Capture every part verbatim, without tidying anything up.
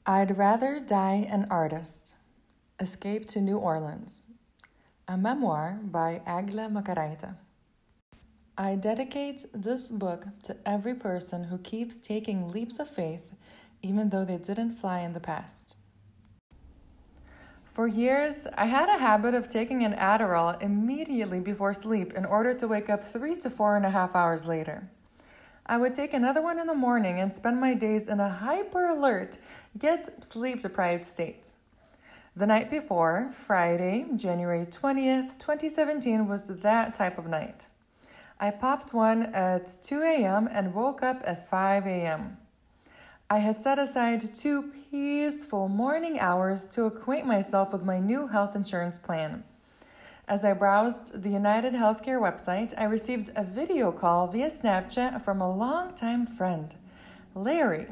I'd Rather Die an Artist. Escape to New Orleans. A memoir by Agla Macaraita. I dedicate this book to every person who keeps taking leaps of faith, even though they didn't fly in the past. For years, I had a habit of taking an Adderall immediately before sleep in order to wake up three to four and a half hours later. I would take another one in the morning and spend my days in a hyper-alert, yet sleep-deprived state. The night before, Friday, January twentieth, twenty seventeen, was that type of night. I popped one at two a.m. and woke up at five a.m. I had set aside two peaceful morning hours to acquaint myself with my new health insurance plan. As I browsed the United Healthcare website, I received a video call via Snapchat from a longtime friend, Larry.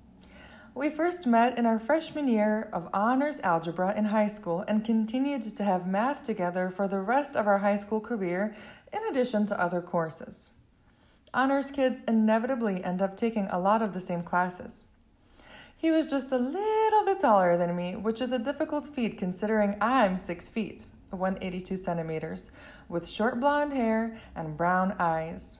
We first met in our freshman year of honors algebra in high school and continued to have math together for the rest of our high school career, in addition to other courses. Honors kids inevitably end up taking a lot of the same classes. He was just a little bit taller than me, which is a difficult feat considering I'm six feet. one hundred eighty-two centimeters, with short blonde hair and brown eyes.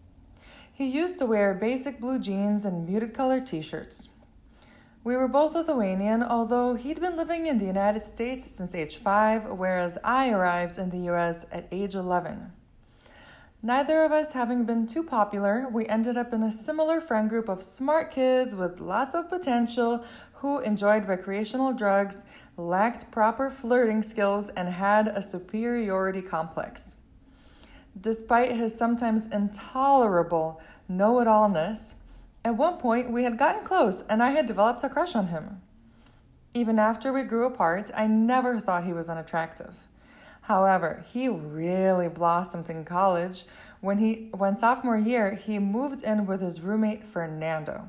He used to wear basic blue jeans and muted colored t-shirts. We were both Lithuanian, although he'd been living in the United States since age five, whereas I arrived in the U S at age eleven. Neither of us having been too popular, we ended up in a similar friend group of smart kids with lots of potential who enjoyed recreational drugs, lacked proper flirting skills, and had a superiority complex. Despite his sometimes intolerable know-it-allness, at one point we had gotten close and I had developed a crush on him. Even after we grew apart, I never thought he was unattractive. However, he really blossomed in college. When he, when sophomore year, he moved in with his roommate, Fernando.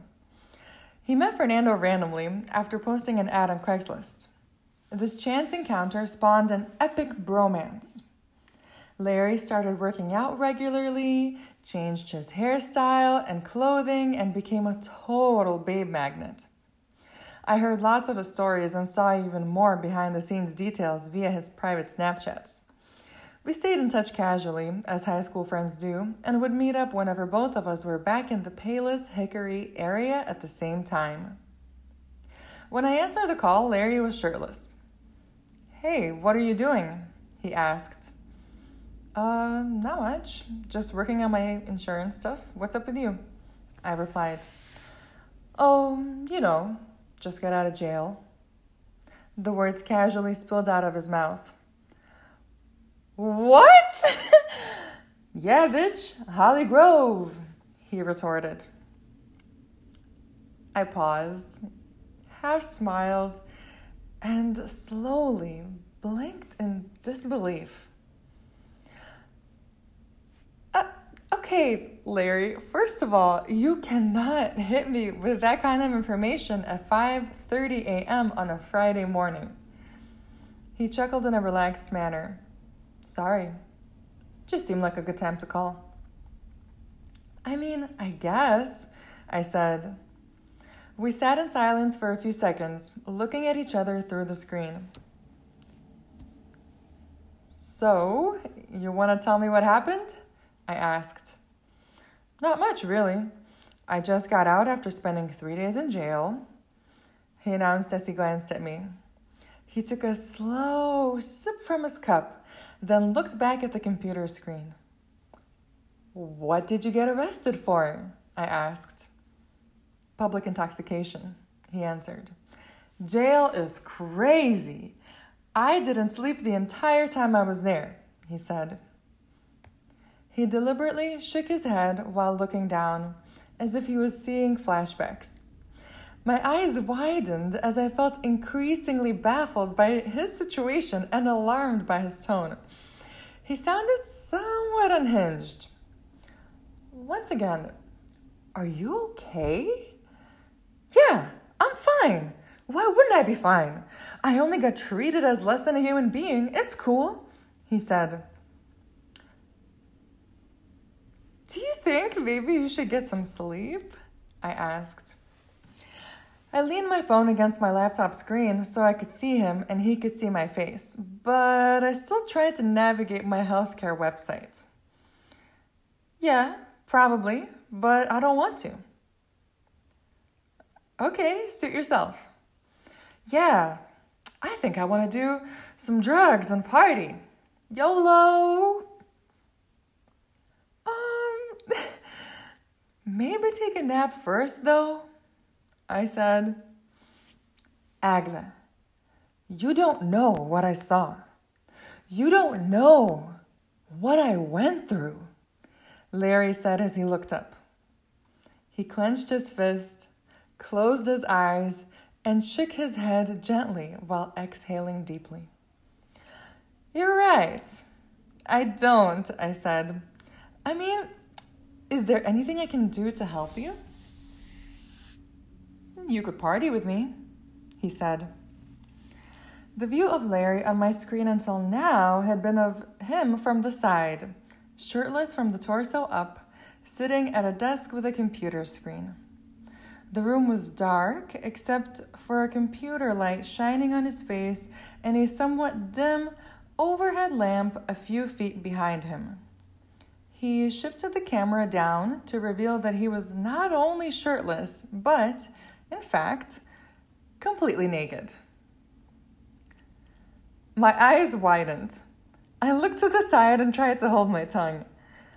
He met Fernando randomly after posting an ad on Craigslist. This chance encounter spawned an epic bromance. Larry started working out regularly, changed his hairstyle and clothing, and became a total babe magnet. I heard lots of his stories and saw even more behind-the-scenes details via his private Snapchats. We stayed in touch casually, as high school friends do, and would meet up whenever both of us were back in the Palos Hickory area at the same time. When I answered the call, Larry was shirtless. "Hey, what are you doing?" he asked. Uh, not much. Just working on my insurance stuff. What's up with you?" I replied. "Oh, you know, just got out of jail." The words casually spilled out of his mouth. "What?" "Yeah, bitch, Holly Grove," he retorted. I paused, half smiled, and slowly blinked in disbelief. Uh, okay, Larry, first of all, you cannot hit me with that kind of information at five thirty a.m. on a Friday morning. He chuckled in a relaxed manner. "Sorry, just seemed like a good time to call." "I mean, I guess," I said. We sat in silence for a few seconds, looking at each other through the screen. "So, you want to tell me what happened?" I asked. "Not much, really. I just got out after spending three days in jail," he announced as he glanced at me. He took a slow sip from his cup, then looked back at the computer screen. "What did you get arrested for?" I asked. "Public intoxication," he answered. "Jail is crazy. I didn't sleep the entire time I was there," he said. He deliberately shook his head while looking down, as if he was seeing flashbacks. My eyes widened as I felt increasingly baffled by his situation and alarmed by his tone. He sounded somewhat unhinged. Once again, "Are you okay?" "Yeah, I'm fine. Why wouldn't I be fine? I only got treated as less than a human being. It's cool," he said. "Do you think maybe you should get some sleep?" I asked. I leaned my phone against my laptop screen so I could see him and he could see my face, but I still tried to navigate my healthcare website. Yeah, probably, but I don't want to. Okay, suit yourself. Yeah, I think I want to do some drugs and party. YOLO! Um, maybe take a nap first, though, I said. Agla, you don't know what I saw. You don't know what I went through, Larry said as he looked up. He clenched his fist, closed his eyes, and shook his head gently while exhaling deeply. You're right. I don't, I said. I mean, is there anything I can do to help you? You could party with me, he said. The view of Larry on my screen until now had been of him from the side, shirtless from the torso up, sitting at a desk with a computer screen. The room was dark, except for a computer light shining on his face and a somewhat dim overhead lamp a few feet behind him. He shifted the camera down to reveal that he was not only shirtless, but, in fact, completely naked. My eyes widened. I looked to the side and tried to hold my tongue.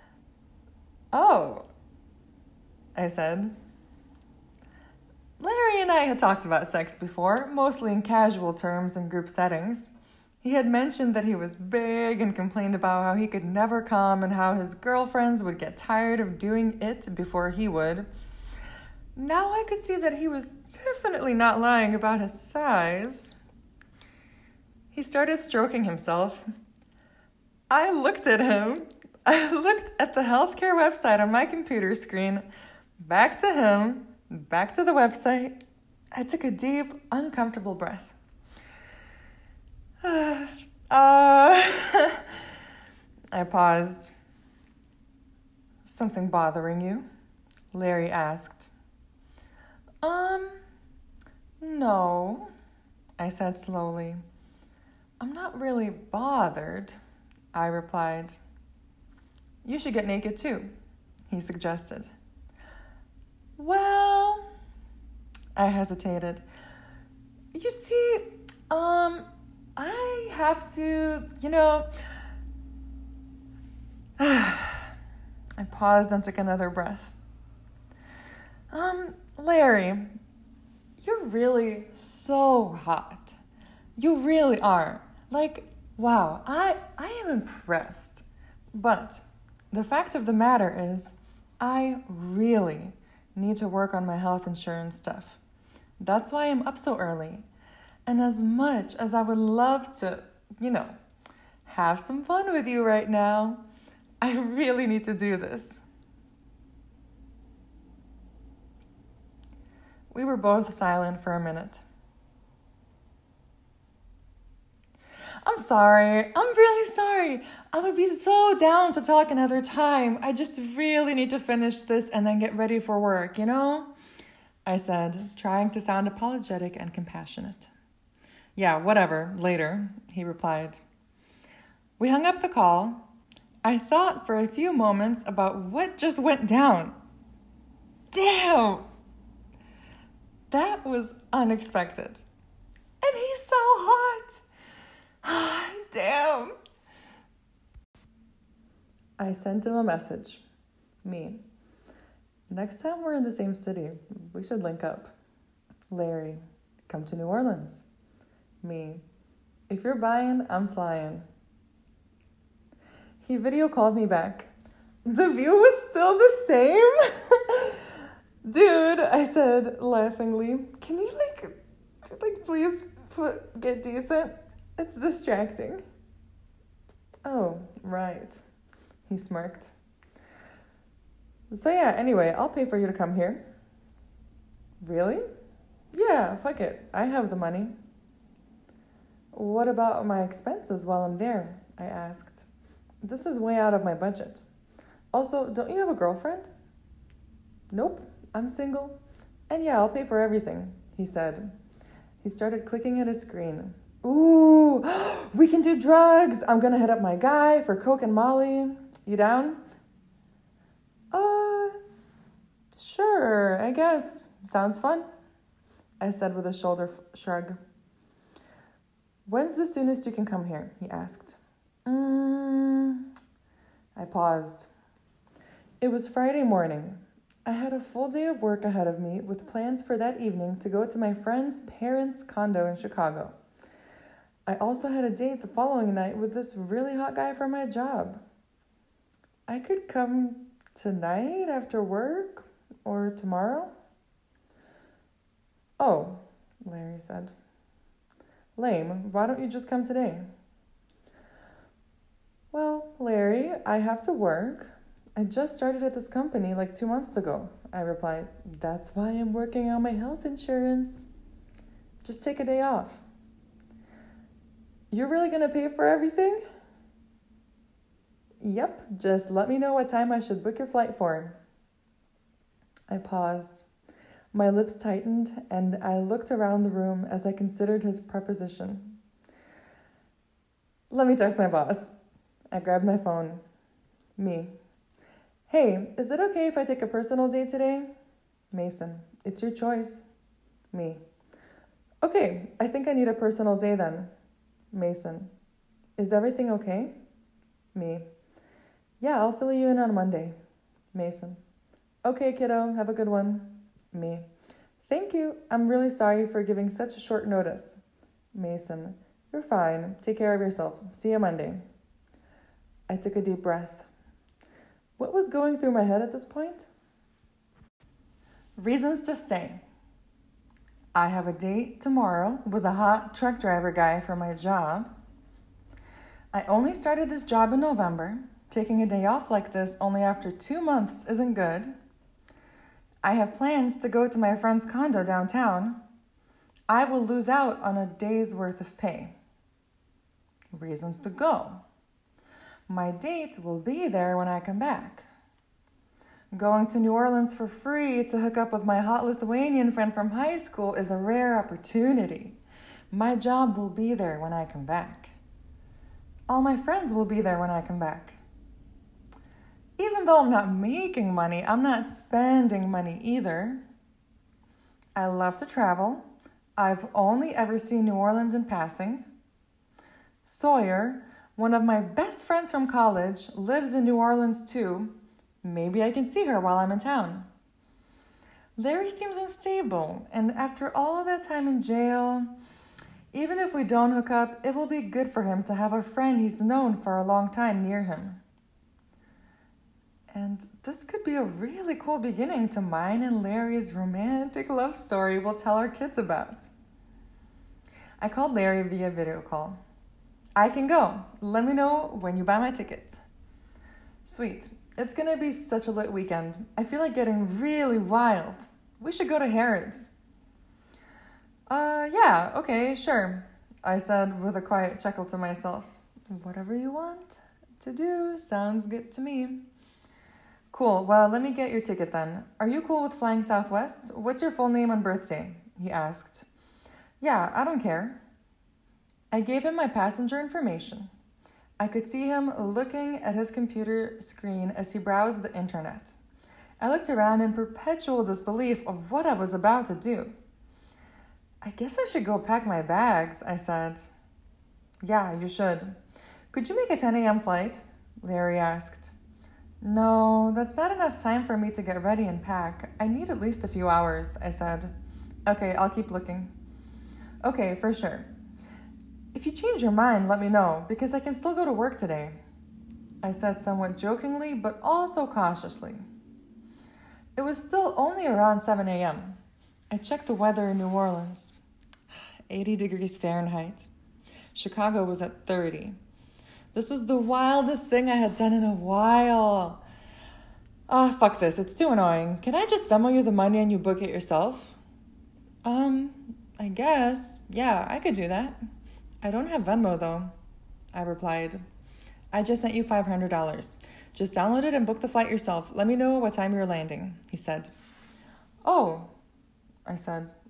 Oh, I said. Larry and I had talked about sex before, mostly in casual terms and group settings. He had mentioned that he was big and complained about how he could never come and how his girlfriends would get tired of doing it before he would. Now I could see that he was definitely not lying about his size. He started stroking himself. I looked at him. I looked at the healthcare website on my computer screen, back to him, back to the website. I took a deep, uncomfortable breath. Uh, uh, I paused. Something bothering you? Larry asked. Um, no, I said slowly. I'm not really bothered, I replied. You should get naked too, he suggested. Well, I hesitated. You see, um, I have to, you know... I paused and took another breath. Um, Larry, you're really so hot. You really are. Like, wow, I, I am impressed. But the fact of the matter is, I really need to work on my health insurance stuff. That's why I'm up so early. And as much as I would love to, you know, have some fun with you right now, I really need to do this. We were both silent for a minute. I'm sorry. I'm really sorry. I would be so down to talk another time. I just really need to finish this and then get ready for work, you know? I said, trying to sound apologetic and compassionate. Yeah, whatever, later, he replied. We hung up the call. I thought for a few moments about what just went down. Damn! That was unexpected. And he's so hot! Damn! I sent him a message. Me. Next time we're in the same city, we should link up. Larry, come to New Orleans. Me. If you're buying, I'm flying. He video called me back. The view was still the same? Dude, I said laughingly, can you like, like please put, get decent? It's distracting. Oh, right. He smirked. So yeah, anyway, I'll pay for you to come here. Really? Yeah, fuck it. I have the money. What about my expenses while I'm there? I asked. This is way out of my budget. Also, don't you have a girlfriend? Nope, I'm single. And yeah, I'll pay for everything, he said. He started clicking at his screen. Ooh, we can do drugs. I'm going to hit up my guy for Coke and Molly. You down? Uh, sure, I guess. Sounds fun, I said with a shoulder shrug. When's the soonest you can come here? He asked. Mm, I paused. It was Friday morning. I had a full day of work ahead of me with plans for that evening to go to my friend's parents' condo in Chicago. I also had a date the following night with this really hot guy from my job. I could come tonight after work or tomorrow. Oh, Larry said. Lame, why don't you just come today? Well, Larry, I have to work. I just started at this company like two months ago, I replied. That's why I'm working on my health insurance. Just take a day off. You're really going to pay for everything? Yep, just let me know what time I should book your flight for. I paused. My lips tightened, and I looked around the room as I considered his proposition. Let me text my boss. I grabbed my phone. Me. Hey, is it okay if I take a personal day today? Mason. It's your choice. Me. Okay, I think I need a personal day then. Mason. Is everything okay? Me. Yeah, I'll fill you in on Monday. Mason. Okay, kiddo, have a good one. Me. Thank you. I'm really sorry for giving such a short notice. Mason. You're fine. Take care of yourself. See you Monday. I took a deep breath. What was going through my head at this point? Reasons to stay. I have a date tomorrow with a hot truck driver guy for my job. I only started this job in November. Taking a day off like this only after two months isn't good. I have plans to go to my friend's condo downtown. I will lose out on a day's worth of pay. Reasons to go. My date will be there when I come back. Going to New Orleans for free to hook up with my hot Lithuanian friend from high school is a rare opportunity. My job will be there when I come back. All my friends will be there when I come back. Even though I'm not making money, I'm not spending money either. I love to travel. I've only ever seen New Orleans in passing. Sawyer, one of my best friends from college, lives in New Orleans too. Maybe I can see her while I'm in town. Larry seems unstable, and after all that time in jail, even if we don't hook up, it will be good for him to have a friend he's known for a long time near him. And this could be a really cool beginning to mine and Larry's romantic love story we'll tell our kids about. I called Larry via video call. I can go. Let me know when you buy my ticket. Sweet. It's gonna be such a lit weekend. I feel like getting really wild. We should go to Harrods. Uh, yeah, okay, sure, I said with a quiet chuckle to myself. Whatever you want to do sounds good to me. Cool, well, let me get your ticket then. Are you cool with flying Southwest? What's your full name and birthday? He asked. Yeah, I don't care. I gave him my passenger information. I could see him looking at his computer screen as he browsed the internet. I looked around in perpetual disbelief of what I was about to do. I guess I should go pack my bags, I said. Yeah, you should. Could you make a ten a.m. flight? Larry asked. No, that's not enough time for me to get ready and pack. I need at least a few hours, I said. Okay, I'll keep looking. Okay, for sure. If you change your mind, let me know, because I can still go to work today, I said somewhat jokingly, but also cautiously. It was still only around seven a.m. I checked the weather in New Orleans. eighty degrees Fahrenheit. Chicago was at thirty. This was the wildest thing I had done in a while. Ah, oh, fuck this. It's too annoying. Can I just Venmo you the money and you book it yourself? Um, I guess. Yeah, I could do that. I don't have Venmo, though, I replied. I just sent you five hundred dollars. Just download it and book the flight yourself. Let me know what time you're landing, he said. Oh, I said.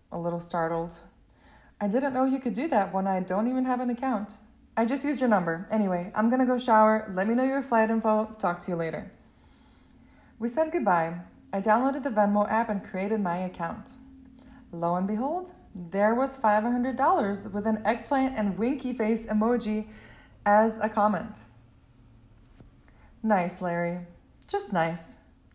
a little startled. I didn't know you could do that when I don't even have an account. I just used your number. Anyway, I'm gonna go shower. Let me know your flight info. Talk to you later. We said goodbye. I downloaded the Venmo app and created my account. Lo and behold, there was five hundred dollars with an eggplant and winky face emoji as a comment. Nice, Larry. Just nice.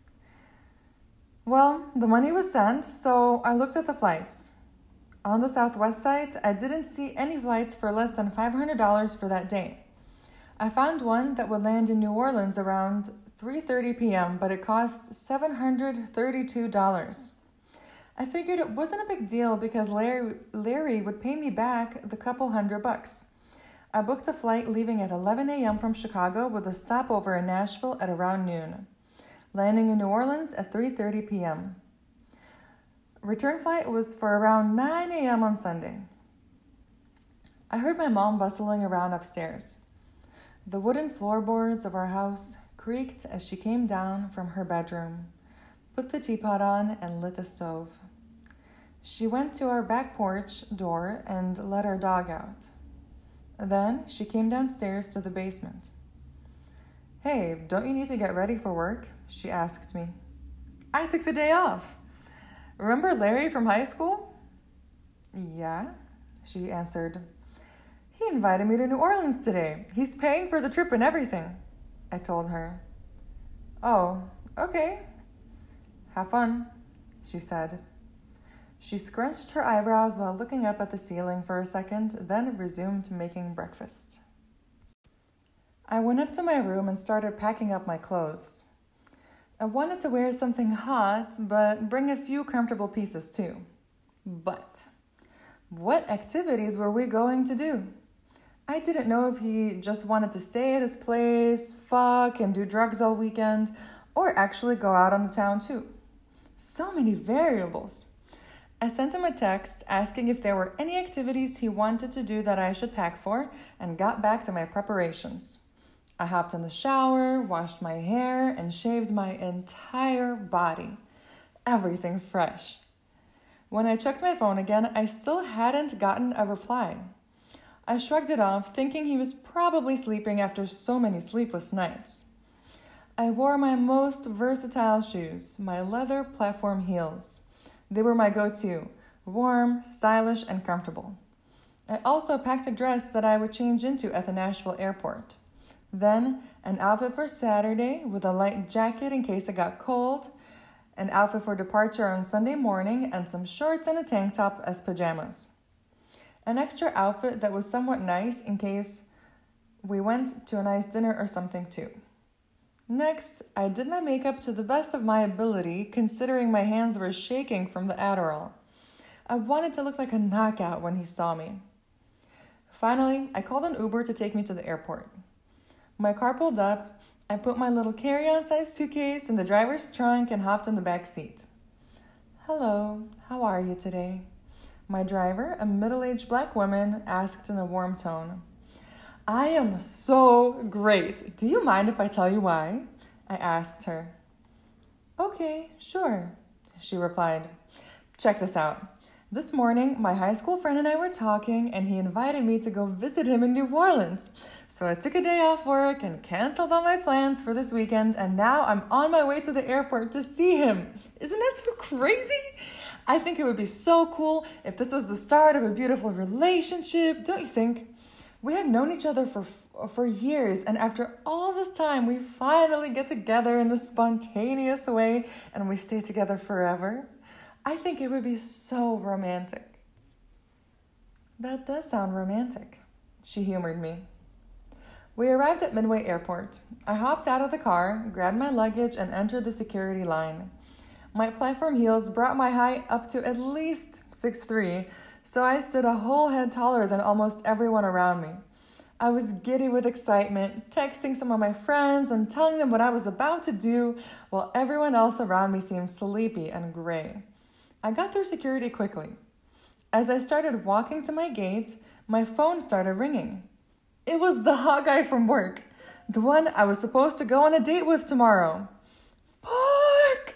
Well, the money was sent, so I looked at the flights. On the Southwest site, I didn't see any flights for less than five hundred dollars for that day. I found one that would land in New Orleans around three thirty p.m., but it cost seven hundred thirty-two dollars. I figured it wasn't a big deal because Larry, Larry would pay me back the couple hundred bucks. I booked a flight leaving at eleven a.m. from Chicago with a stopover in Nashville at around noon, landing in New Orleans at three thirty p.m. Return flight was for around nine a.m. on Sunday. I heard my mom bustling around upstairs. The wooden floorboards of our house creaked as she came down from her bedroom, put the teapot on, and lit the stove. She went to our back porch door and let our dog out. Then she came downstairs to the basement. Hey, don't you need to get ready for work? She asked me. I took the day off. Remember Larry from high school? Yeah, she answered. He invited me to New Orleans today. He's paying for the trip and everything, I told her. Oh, okay. Have fun, she said. She scrunched her eyebrows while looking up at the ceiling for a second, then resumed making breakfast. I went up to my room and started packing up my clothes. I wanted to wear something hot, but bring a few comfortable pieces too. But what activities were we going to do? I didn't know if he just wanted to stay at his place, fuck, and do drugs all weekend, or actually go out on the town too. So many variables. I sent him a text asking if there were any activities he wanted to do that I should pack for, and got back to my preparations. I hopped in the shower, washed my hair, and shaved my entire body. Everything fresh. When I checked my phone again, I still hadn't gotten a reply. I shrugged it off, thinking he was probably sleeping after so many sleepless nights. I wore my most versatile shoes, my leather platform heels. They were my go-to, warm, stylish, and comfortable. I also packed a dress that I would change into at the Nashville airport. Then, an outfit for Saturday with a light jacket in case it got cold, an outfit for departure on Sunday morning, and some shorts and a tank top as pajamas. An extra outfit that was somewhat nice in case we went to a nice dinner or something too. Next, I did my makeup to the best of my ability, considering my hands were shaking from the Adderall. I wanted to look like a knockout when he saw me. Finally, I called an Uber to take me to the airport. My car pulled up, I put my little carry-on size suitcase in the driver's trunk and hopped in the back seat. Hello, how are you today? My driver, a middle-aged black woman, asked in a warm tone. I am so great. Do you mind if I tell you why? I asked her. Okay, sure, she replied. Check this out. This morning, my high school friend and I were talking, and he invited me to go visit him in New Orleans. So I took a day off work and canceled all my plans for this weekend, and now I'm on my way to the airport to see him. Isn't that so crazy? I think it would be so cool if this was the start of a beautiful relationship, don't you think? We had known each other for for years, and after all this time, we finally get together in this spontaneous way, and we stay together forever. I think it would be so romantic. That does sound romantic, she humored me. We arrived at Midway Airport. I hopped out of the car, grabbed my luggage, and entered the security line. My platform heels brought my height up to at least six foot three, so I stood a whole head taller than almost everyone around me. I was giddy with excitement, texting some of my friends and telling them what I was about to do, while everyone else around me seemed sleepy and gray. I got through security quickly. As I started walking to my gate, my phone started ringing. It was the hot guy from work, the one I was supposed to go on a date with tomorrow. Fuck!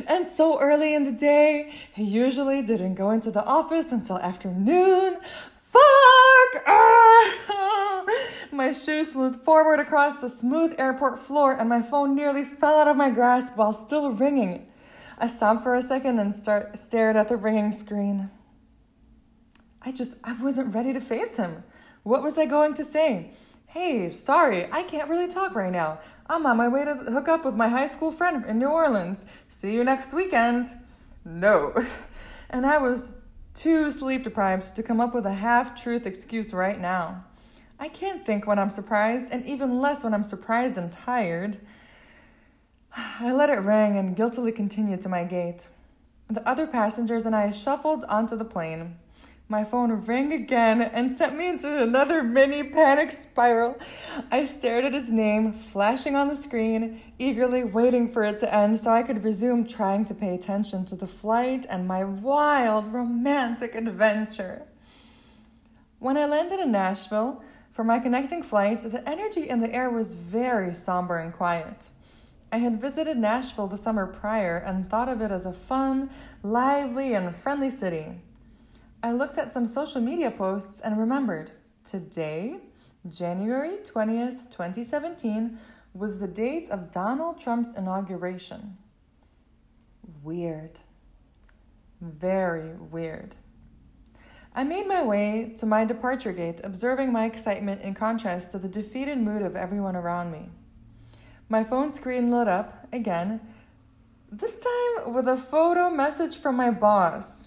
And so early in the day, he usually didn't go into the office until afternoon. Fuck! Ah! My shoes slid forward across the smooth airport floor and my phone nearly fell out of my grasp while still ringing. I stopped for a second and start, stared at the ringing screen. I just, I wasn't ready to face him. What was I going to say? Hey, sorry, I can't really talk right now. I'm on my way to hook up with my high school friend in New Orleans. See you next weekend. No. And I was too sleep deprived to come up with a half-truth excuse right now. I can't think when I'm surprised, and even less when I'm surprised and tired. I let it ring and guiltily continued to my gate. The other passengers and I shuffled onto the plane. My phone rang again and sent me into another mini panic spiral. I stared at his name, flashing on the screen, eagerly waiting for it to end so I could resume trying to pay attention to the flight and my wild, romantic adventure. When I landed in Nashville, for my connecting flight, the energy in the air was very somber and quiet. I had visited Nashville the summer prior and thought of it as a fun, lively, and friendly city. I looked at some social media posts and remembered today, January twentieth, twenty seventeen, was the date of Donald Trump's inauguration. Weird. Very weird. I made my way to my departure gate, observing my excitement in contrast to the defeated mood of everyone around me. My phone screen lit up again, this time with a photo message from my boss.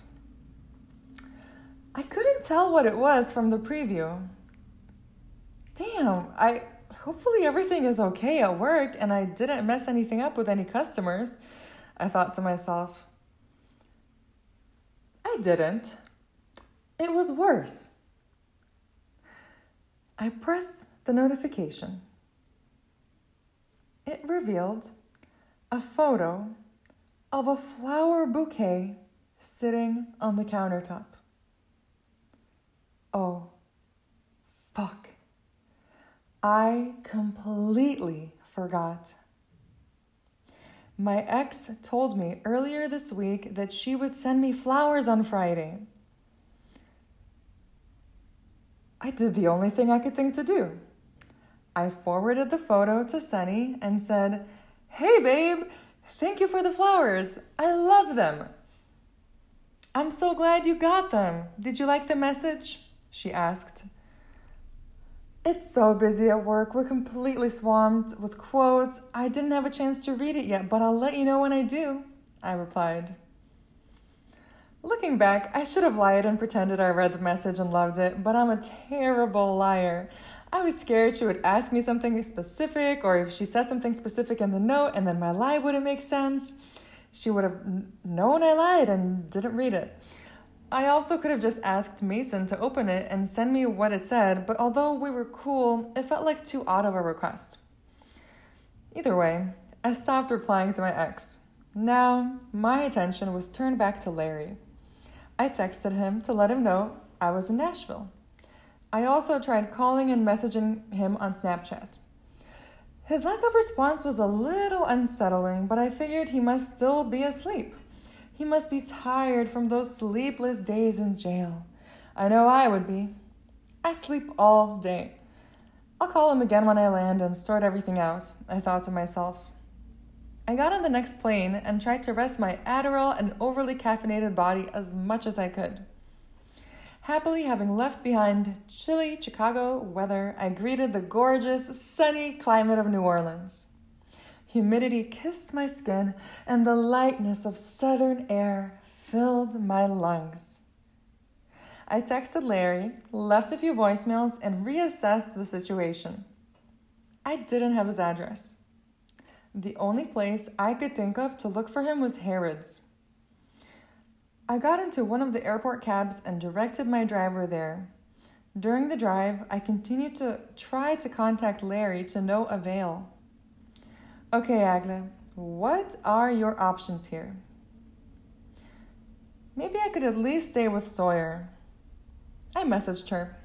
I couldn't tell what it was from the preview. Damn, I hopefully everything is okay at work and I didn't mess anything up with any customers, I thought to myself. I didn't. It was worse. I pressed the notification. It revealed a photo of a flower bouquet sitting on the countertop. Oh, fuck. I completely forgot. My ex told me earlier this week that she would send me flowers on Friday. I did the only thing I could think to do. I forwarded the photo to Sunny and said, "Hey babe, thank you for the flowers. I love them." "I'm so glad you got them. Did you like the message?" she asked. "It's so busy at work. We're completely swamped with quotes. I didn't have a chance to read it yet, but I'll let you know when I do," I replied. Looking back, I should have lied and pretended I read the message and loved it, but I'm a terrible liar. I was scared she would ask me something specific, or if she said something specific in the note and then my lie wouldn't make sense, she would have known I lied and didn't read it. I also could have just asked Mason to open it and send me what it said, but although we were cool, it felt like too odd of a request. Either way, I stopped replying to my ex. Now, my attention was turned back to Larry. I texted him to let him know I was in Nashville. I also tried calling and messaging him on Snapchat. His lack of response was a little unsettling, but I figured he must still be asleep. He must be tired from those sleepless days in jail. I know I would be. I'd sleep all day. I'll call him again when I land and sort everything out, I thought to myself. I got on the next plane and tried to rest my Adderall and overly caffeinated body as much as I could. Happily having left behind chilly Chicago weather, I greeted the gorgeous, sunny climate of New Orleans. Humidity kissed my skin, and the lightness of southern air filled my lungs. I texted Larry, left a few voicemails, and reassessed the situation. I didn't have his address. The only place I could think of to look for him was Harrods. I got into one of the airport cabs and directed my driver there. During the drive, I continued to try to contact Larry to no avail. Okay, Agla, what are your options here? Maybe I could at least stay with Sawyer. I messaged her.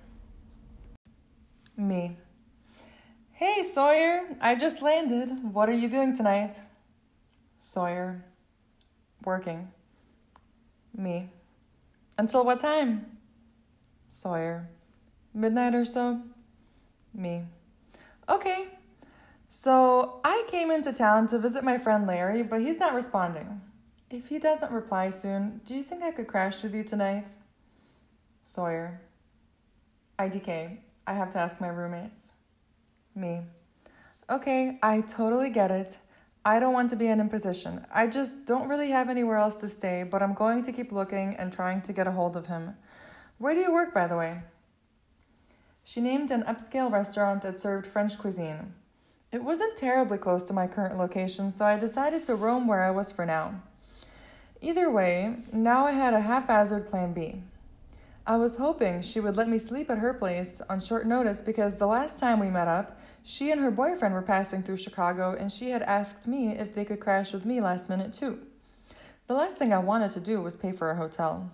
Me. Hey, Sawyer, I just landed. What are you doing tonight? Sawyer. Working. Me. Until what time? Sawyer. Midnight or so? Me. Okay. So I came into town to visit my friend Larry, but he's not responding. If he doesn't reply soon, do you think I could crash with you tonight? Sawyer. I D K. I have to ask my roommates. Me. Okay, I totally get it. I don't want to be an imposition. I just don't really have anywhere else to stay, but I'm going to keep looking and trying to get a hold of him. Where do you work, by the way? She named an upscale restaurant that served French cuisine. It wasn't terribly close to my current location, so I decided to roam where I was for now. Either way, now I had a haphazard plan B. I was hoping she would let me sleep at her place on short notice because the last time we met up, she and her boyfriend were passing through Chicago and she had asked me if they could crash with me last minute too. The last thing I wanted to do was pay for a hotel.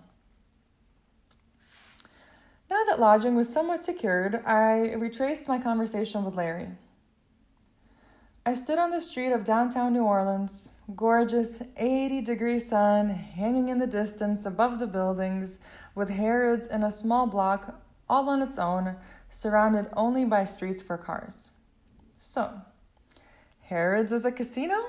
Now that lodging was somewhat secured, I retraced my conversation with Larry. I stood on the street of downtown New Orleans, gorgeous eighty-degree sun hanging in the distance above the buildings, with Harrods in a small block all on its own, surrounded only by streets for cars. So, Harrods is a casino?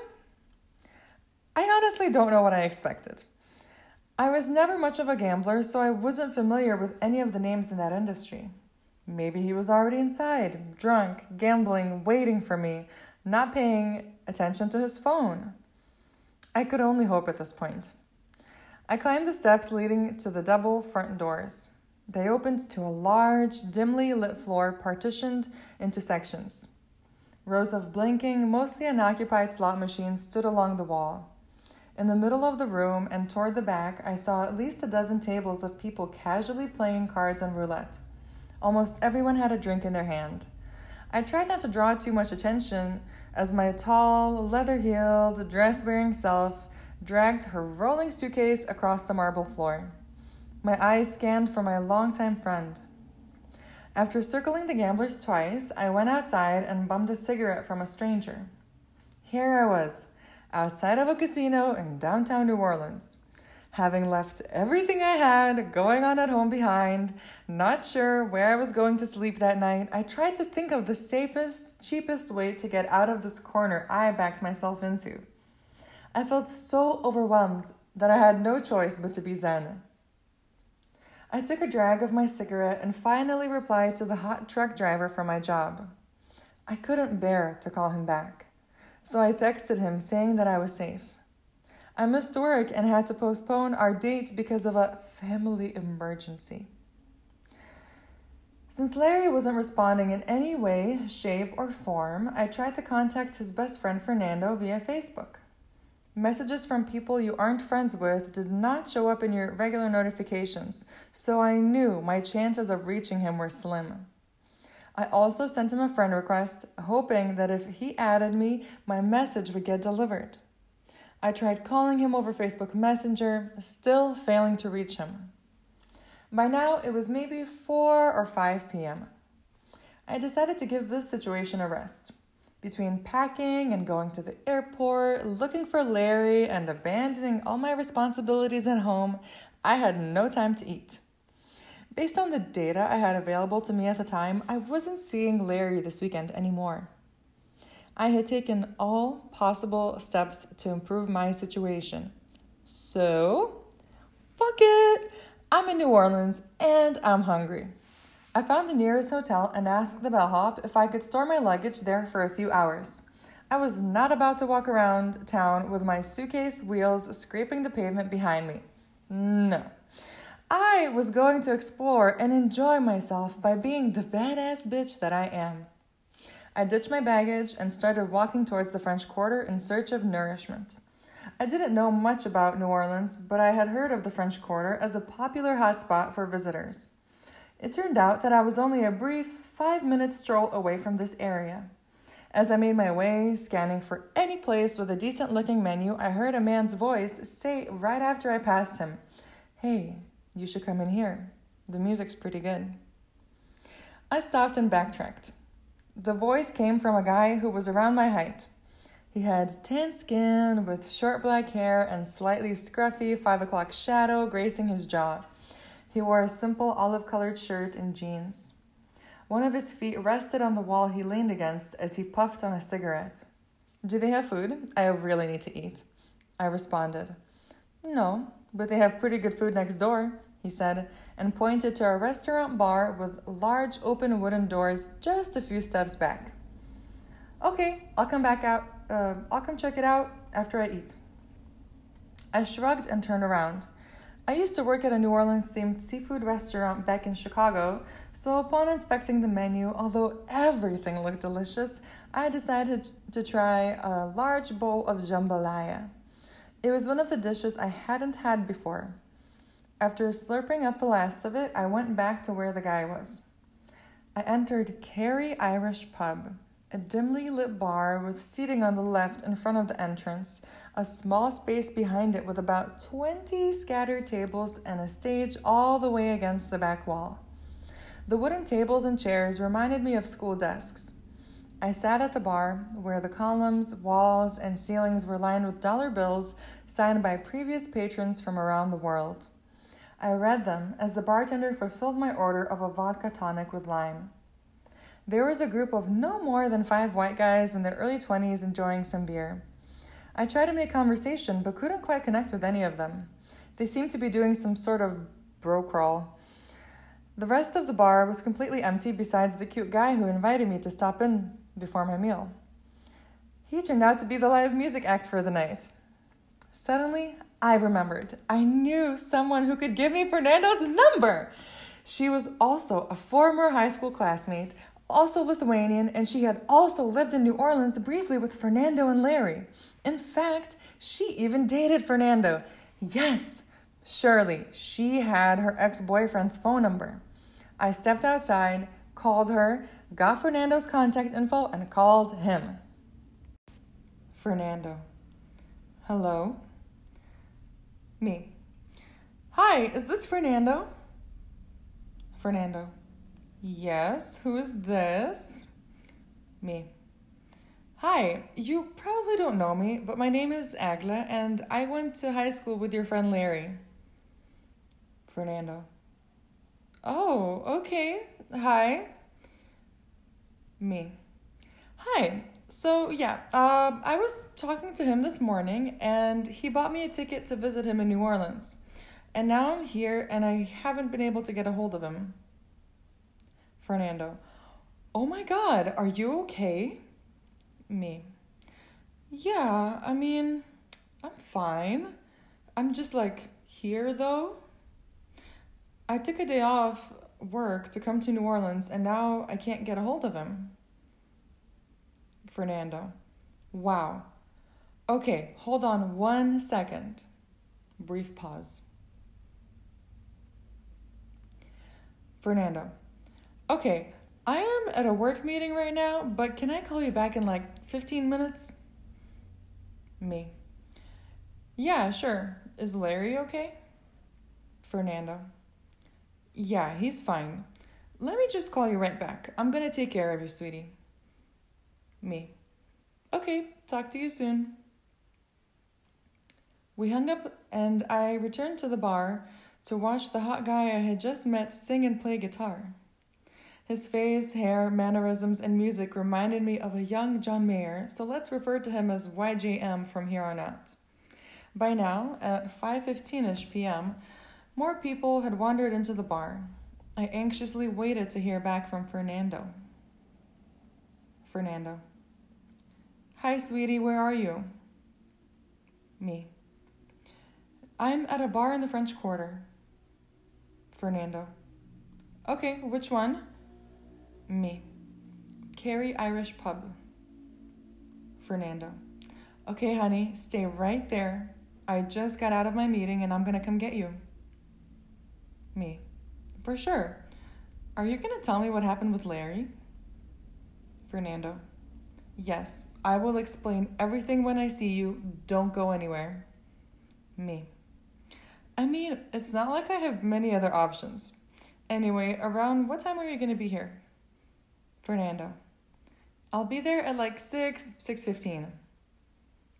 I honestly don't know what I expected. I was never much of a gambler, so I wasn't familiar with any of the names in that industry. Maybe he was already inside, drunk, gambling, waiting for me, not paying attention to his phone. I could only hope at this point. I climbed the steps leading to the double front doors. They opened to a large, dimly lit floor partitioned into sections. Rows of blinking, mostly unoccupied slot machines stood along the wall. In the middle of the room and toward the back, I saw at least a dozen tables of people casually playing cards and roulette. Almost everyone had a drink in their hand. I tried not to draw too much attention as my tall, leather-heeled, dress-wearing self dragged her rolling suitcase across the marble floor. My eyes scanned for my longtime friend. After circling the gamblers twice, I went outside and bummed a cigarette from a stranger. Here I was, outside of a casino in downtown New Orleans. Having left everything I had going on at home behind, not sure where I was going to sleep that night, I tried to think of the safest, cheapest way to get out of this corner I backed myself into. I felt so overwhelmed that I had no choice but to be zen. I took a drag of my cigarette and finally replied to the hot truck driver for my job. I couldn't bear to call him back, so I texted him saying that I was safe. I missed work and had to postpone our date because of a family emergency. Since Larry wasn't responding in any way, shape, or form, I tried to contact his best friend Fernando via Facebook. Messages from people you aren't friends with did not show up in your regular notifications, so I knew my chances of reaching him were slim. I also sent him a friend request, hoping that if he added me, my message would get delivered. I tried calling him over Facebook Messenger, still failing to reach him. By now, it was maybe four or five p.m. I decided to give this situation a rest. Between packing and going to the airport, looking for Larry, and abandoning all my responsibilities at home, I had no time to eat. Based on the data I had available to me at the time, I wasn't seeing Larry this weekend anymore. I had taken all possible steps to improve my situation. So, fuck it! I'm in New Orleans and I'm hungry. I found the nearest hotel and asked the bellhop if I could store my luggage there for a few hours. I was not about to walk around town with my suitcase wheels scraping the pavement behind me. No. I was going to explore and enjoy myself by being the badass bitch that I am. I ditched my baggage and started walking towards the French Quarter in search of nourishment. I didn't know much about New Orleans, but I had heard of the French Quarter as a popular hotspot for visitors. It turned out that I was only a brief five-minute stroll away from this area. As I made my way, scanning for any place with a decent-looking menu, I heard a man's voice say right after I passed him, "Hey, you should come in here. The music's pretty good." I stopped and backtracked. The voice came from a guy who was around my height. He had tan skin with short black hair and slightly scruffy five o'clock shadow gracing his jaw. He wore a simple olive-colored shirt and jeans. One of his feet rested on the wall he leaned against as he puffed on a cigarette. "Do they have food? I really need to eat." I responded. "No, but they have pretty good food next door," he said, and pointed to a restaurant bar with large open wooden doors just a few steps back. "Okay, I'll come back out. Uh, I'll come check it out after I eat." I shrugged and turned around. I used to work at a New Orleans-themed seafood restaurant back in Chicago, so upon inspecting the menu, although everything looked delicious, I decided to try a large bowl of jambalaya. It was one of the dishes I hadn't had before. After slurping up the last of it, I went back to where the guy was. I entered Kerry Irish Pub, a dimly lit bar with seating on the left in front of the entrance, a small space behind it with about twenty scattered tables and a stage all the way against the back wall. The wooden tables and chairs reminded me of school desks. I sat at the bar, where the columns, walls, and ceilings were lined with dollar bills signed by previous patrons from around the world. I read them as the bartender fulfilled my order of a vodka tonic with lime. There was a group of no more than five white guys in their early twenties enjoying some beer. I tried to make conversation, but couldn't quite connect with any of them. They seemed to be doing some sort of bro crawl. The rest of the bar was completely empty besides the cute guy who invited me to stop in before my meal. He turned out to be the live music act for the night. Suddenly, I remembered. I knew someone who could give me Fernando's number. She was also a former high school classmate, also Lithuanian, and she had also lived in New Orleans briefly with Fernando and Larry. In fact, she even dated Fernando. Yes, surely she had her ex-boyfriend's phone number. I stepped outside, called her, got Fernando's contact info, and called him. Fernando. Hello? Me. Hi, is this Fernando? Fernando. Yes, who is this? Me. Hi, you probably don't know me, but my name is Agla, and I went to high school with your friend Larry. Fernando. Oh, okay. Hi. Me. Hi. So, yeah, uh, I was talking to him this morning, and he bought me a ticket to visit him in New Orleans. And now I'm here, and I haven't been able to get a hold of him. Fernando. Oh my God, are you okay? Me. Yeah, I mean, I'm fine. I'm just like here though. I took a day off work to come to New Orleans and now I can't get a hold of him. Fernando. Wow. Okay, hold on one second. Brief pause. Fernando. Okay, I am at a work meeting right now, but can I call you back in like fifteen minutes? Me. Yeah, sure. Is Larry okay? Fernando. Yeah, he's fine. Let me just call you right back. I'm gonna take care of you, sweetie. Me. Okay, talk to you soon. We hung up and I returned to the bar to watch the hot guy I had just met sing and play guitar. His face, hair, mannerisms, and music reminded me of a young John Mayer, so let's refer to him as Y J M from here on out. By now, at five fifteen-ish p.m., more people had wandered into the bar. I anxiously waited to hear back from Fernando. Fernando. Hi, sweetie, where are you? Me. I'm at a bar in the French Quarter. Fernando. Okay, which one? Me. Kerry Irish Pub. Fernando. Okay, honey, stay right there. I just got out of my meeting and I'm gonna come get you. Me. For sure. Are you gonna tell me what happened with Larry? Fernando. Yes, I will explain everything when I see you. Don't go anywhere. Me. I mean, it's not like I have many other options. Anyway, around what time are you gonna be here? Fernando. I'll be there at like six, six fifteen.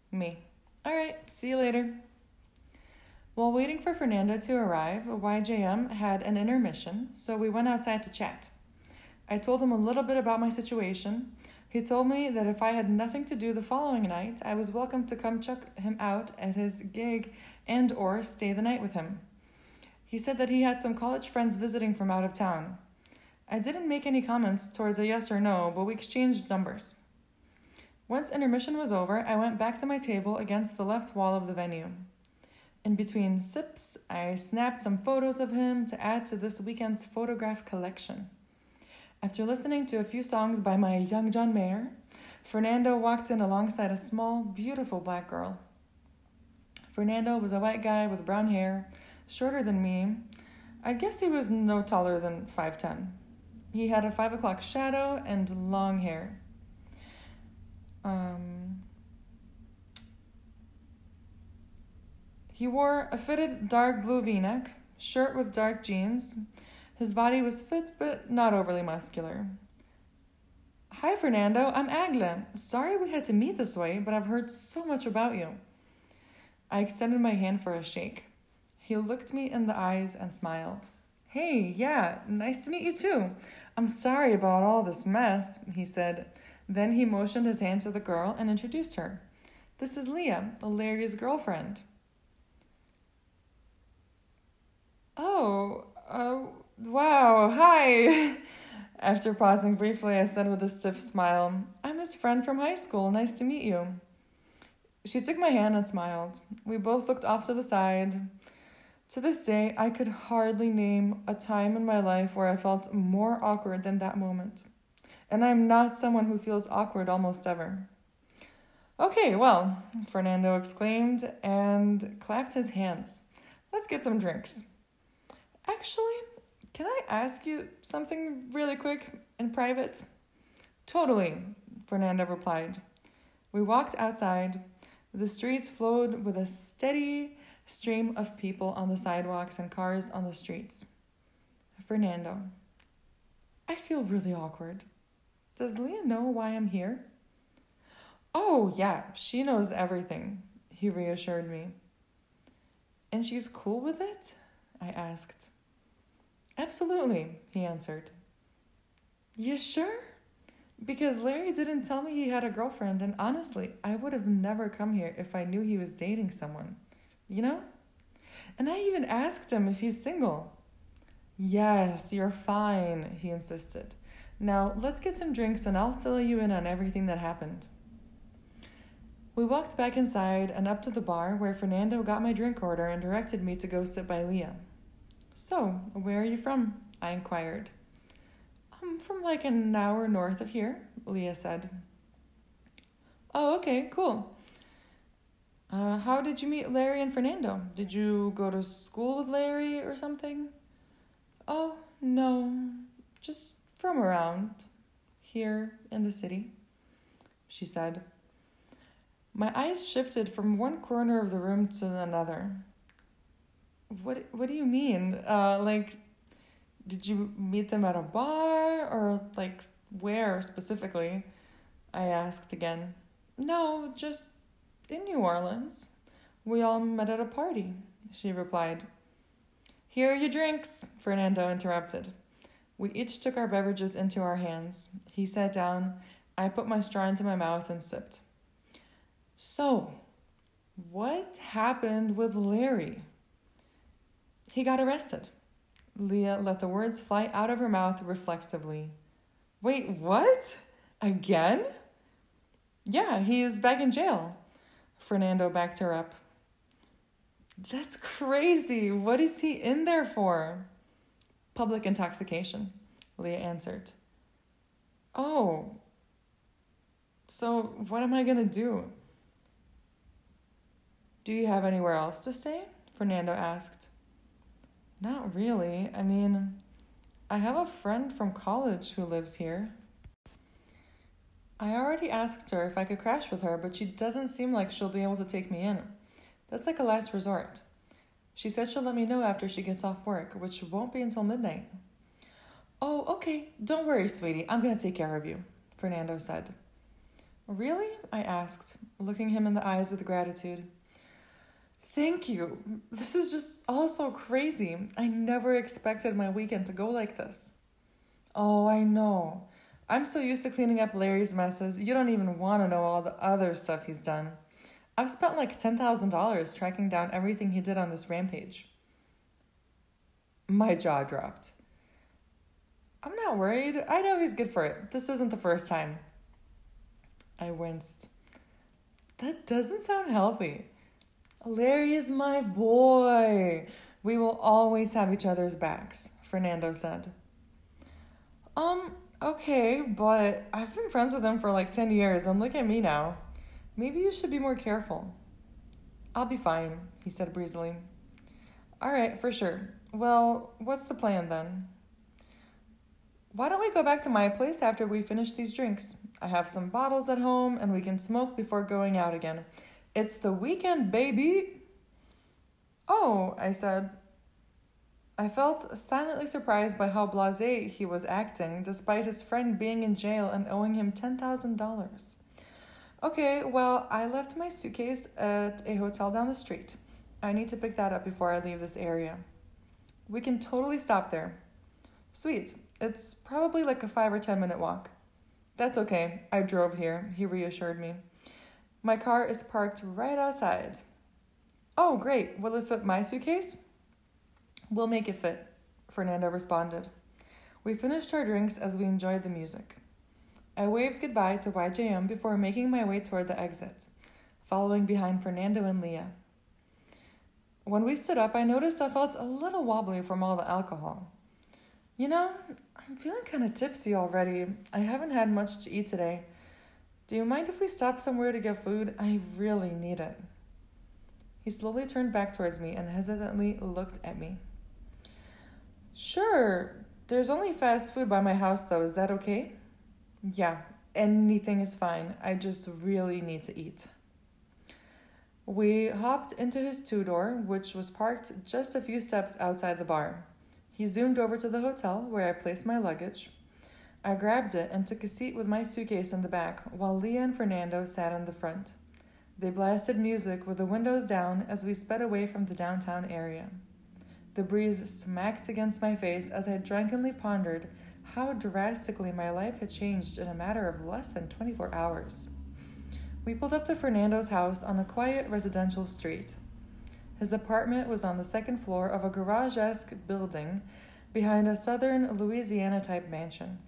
Me. All right, see you later. While waiting for Fernando to arrive, Y J M had an intermission, so we went outside to chat. I told him a little bit about my situation. He told me that if I had nothing to do the following night, I was welcome to come check him out at his gig and or stay the night with him. He said that he had some college friends visiting from out of town. I didn't make any comments towards a yes or no, but we exchanged numbers. Once intermission was over, I went back to my table against the left wall of the venue. In between sips, I snapped some photos of him to add to this weekend's photograph collection. After listening to a few songs by my young John Mayer, Fernando walked in alongside a small, beautiful black girl. Fernando was a white guy with brown hair, shorter than me. I guess he was no taller than five ten. He had a five o'clock shadow and long hair. Um, he wore a fitted dark blue v-neck, shirt with dark jeans. His body was fit but not overly muscular. Hi, Fernando. I'm Agla. Sorry we had to meet this way, but I've heard so much about you. I extended my hand for a shake. He looked me in the eyes and smiled. Hey, yeah, nice to meet you too. I'm sorry about all this mess, he said. Then he motioned his hand to the girl and introduced her. This is Leah, Larry's girlfriend. Oh, uh, wow, hi. After pausing briefly, I said with a stiff smile, I'm his friend from high school. Nice to meet you. She took my hand and smiled. We both looked off to the side. To this day, I could hardly name a time in my life where I felt more awkward than that moment. And I'm not someone who feels awkward almost ever. Okay, well, Fernando exclaimed and clapped his hands. Let's get some drinks. Actually, can I ask you something really quick and private? Totally, Fernando replied. We walked outside. The streets flowed with a steady stream of people on the sidewalks and cars on the streets. Fernando, I feel really awkward. Does Leah know why I'm here? Oh, yeah, she knows everything, he reassured me. And she's cool with it? I asked. Absolutely, he answered. You sure? Because Larry didn't tell me he had a girlfriend, and honestly, I would have never come here if I knew he was dating someone. You know? And I even asked him if he's single. Yes, you're fine, he insisted. Now, let's get some drinks and I'll fill you in on everything that happened. We walked back inside and up to the bar where Fernando got my drink order and directed me to go sit by Leah. So, where are you from? I inquired. I'm from like an hour north of here, Leah said. Oh, okay, cool. Uh, how did you meet Larry and Fernando? Did you go to school with Larry or something? Oh, no, just from around here in the city, she said. My eyes shifted from one corner of the room to another. What What do you mean? Uh, like, did you meet them at a bar or like where specifically? I asked again. No, just in New Orleans. We all met at a party, she replied. Here are your drinks, Fernando interrupted. We each took our beverages into our hands. He sat down. I put my straw into my mouth and sipped. So, what happened with Larry? He got arrested. Leah let the words fly out of her mouth reflexively. Wait, what? Again? Yeah, he is back in jail. Fernando backed her up. That's crazy. What is he in there for? Public intoxication, Leah answered. Oh, so what am I going to do? Do you have anywhere else to stay? Fernando asked. Not really. I mean, I have a friend from college who lives here. I already asked her if I could crash with her, but she doesn't seem like she'll be able to take me in. That's like a last resort. She said she'll let me know after she gets off work, which won't be until midnight. Oh, okay. Don't worry, sweetie. I'm going to take care of you, Fernando said. Really? I asked, looking him in the eyes with gratitude. Thank you. This is just all so crazy. I never expected my weekend to go like this. Oh, I know. I'm so used to cleaning up Larry's messes, you don't even want to know all the other stuff he's done. I've spent like ten thousand dollars tracking down everything he did on this rampage. My jaw dropped. I'm not worried. I know he's good for it. This isn't the first time. I winced. That doesn't sound healthy. Larry is my boy. We will always have each other's backs, Fernando said. Um, okay, but I've been friends with him for like ten years, and look at me now. Maybe you should be more careful. I'll be fine, he said breezily. All right, for sure. Well, what's the plan then? Why don't we go back to my place after we finish these drinks? I have some bottles at home, and we can smoke before going out again. It's the weekend, baby! Oh, I said. I felt silently surprised by how blasé he was acting, despite his friend being in jail and owing him ten thousand dollars. Okay, well, I left my suitcase at a hotel down the street. I need to pick that up before I leave this area. We can totally stop there. Sweet. It's probably like a five or ten minute walk. That's okay. I drove here, he reassured me. My car is parked right outside. Oh, great. Will it fit my suitcase? We'll make it fit, Fernando responded. We finished our drinks as we enjoyed the music. I waved goodbye to Y J M before making my way toward the exit, following behind Fernando and Leah. When we stood up, I noticed I felt a little wobbly from all the alcohol. You know, I'm feeling kind of tipsy already. I haven't had much to eat today. Do you mind if we stop somewhere to get food? I really need it. He slowly turned back towards me and hesitantly looked at me. Sure. There's only fast food by my house, though. Is that okay? Yeah, anything is fine. I just really need to eat. We hopped into his two-door, which was parked just a few steps outside the bar. He zoomed over to the hotel, where I placed my luggage. I grabbed it and took a seat with my suitcase in the back, while Leah and Fernando sat in the front. They blasted music with the windows down as we sped away from the downtown area. The breeze smacked against my face as I drunkenly pondered how drastically my life had changed in a matter of less than twenty-four hours. We pulled up to Fernando's house on a quiet residential street. His apartment was on the second floor of a garage-esque building behind a southern Louisiana-type mansion.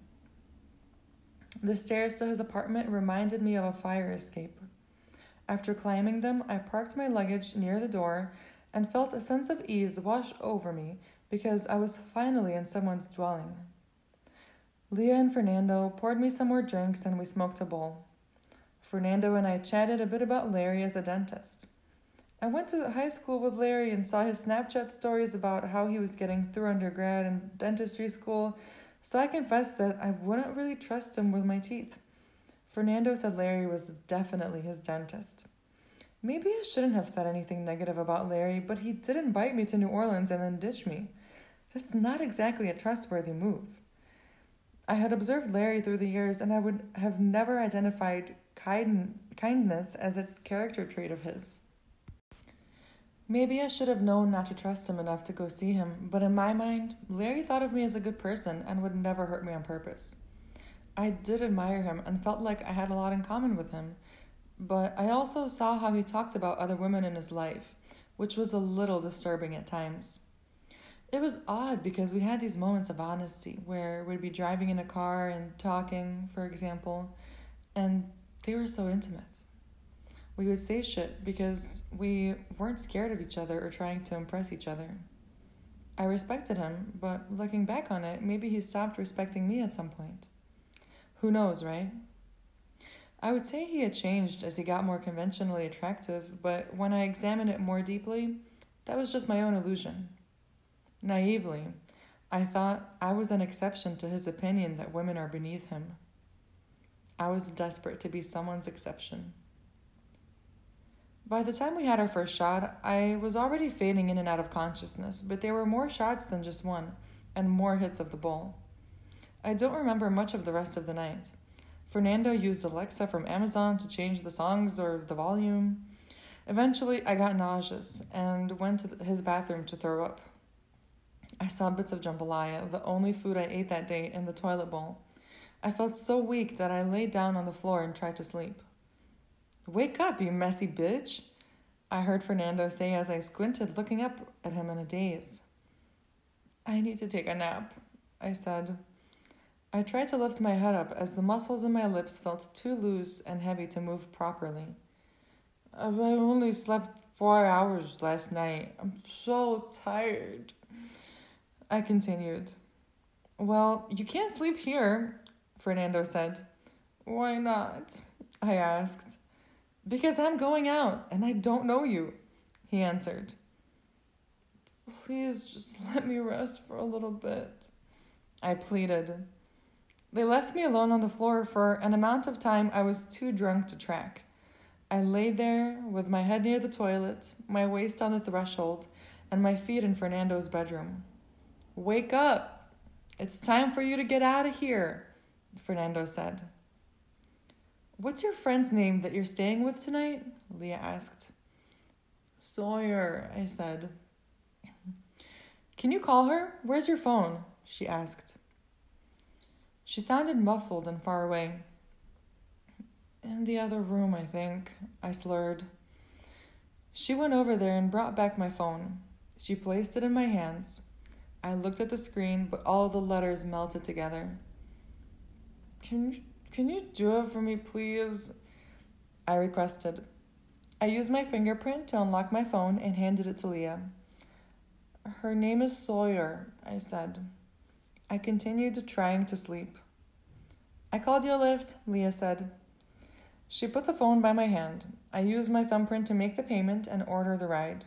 The stairs to his apartment reminded me of a fire escape. After climbing them, I parked my luggage near the door and felt a sense of ease wash over me because I was finally in someone's dwelling. Leah and Fernando poured me some more drinks and we smoked a bowl. Fernando and I chatted a bit about Larry as a dentist. I went to high school with Larry and saw his Snapchat stories about how he was getting through undergrad and dentistry school, so I confessed that I wouldn't really trust him with my teeth. Fernando said Larry was definitely his dentist. Maybe I shouldn't have said anything negative about Larry, but he did invite me to New Orleans and then ditch me. That's not exactly a trustworthy move. I had observed Larry through the years, and I would have never identified kind- kindness as a character trait of his. Maybe I should have known not to trust him enough to go see him, but in my mind, Larry thought of me as a good person and would never hurt me on purpose. I did admire him and felt like I had a lot in common with him, but I also saw how he talked about other women in his life, which was a little disturbing at times. It was odd because we had these moments of honesty where we'd be driving in a car and talking, for example, and they were so intimate. We would say shit because we weren't scared of each other or trying to impress each other. I respected him, but looking back on it, maybe he stopped respecting me at some point. Who knows, right? I would say he had changed as he got more conventionally attractive, but when I examined it more deeply, that was just my own illusion. Naively, I thought I was an exception to his opinion that women are beneath him. I was desperate to be someone's exception. By the time we had our first shot, I was already fading in and out of consciousness, but there were more shots than just one, and more hits of the bowl. I don't remember much of the rest of the night. Fernando used Alexa from Amazon to change the songs or the volume. Eventually, I got nauseous and went to his bathroom to throw up. I saw bits of jambalaya, the only food I ate that day, in the toilet bowl. I felt so weak that I laid down on the floor and tried to sleep. "Wake up, you messy bitch," I heard Fernando say as I squinted, looking up at him in a daze. "I need to take a nap," I said. I tried to lift my head up as the muscles in my lips felt too loose and heavy to move properly. "I only slept four hours last night. I'm so tired," I continued. "Well, you can't sleep here," Fernando said. "Why not?" I asked. "Because I'm going out and I don't know you," he answered. "Please just let me rest for a little bit," I pleaded. They left me alone on the floor for an amount of time I was too drunk to track. I laid there with my head near the toilet, my waist on the threshold, and my feet in Fernando's bedroom. "Wake up! It's time for you to get out of here," Fernando said. "What's your friend's name that you're staying with tonight?" Leah asked. "Sawyer," I said. "Can you call her? Where's your phone?" she asked. She sounded muffled and far away. "In the other room, I think," I slurred. She went over there and brought back my phone. She placed it in my hands. I looked at the screen, but all the letters melted together. Can you, can you do it for me, please?" I requested. I used my fingerprint to unlock my phone and handed it to Leah. "Her name is Sawyer," I said. I continued trying to sleep. "I called you a lift," Leah said. She put the phone by my hand. I used my thumbprint to make the payment and order the ride.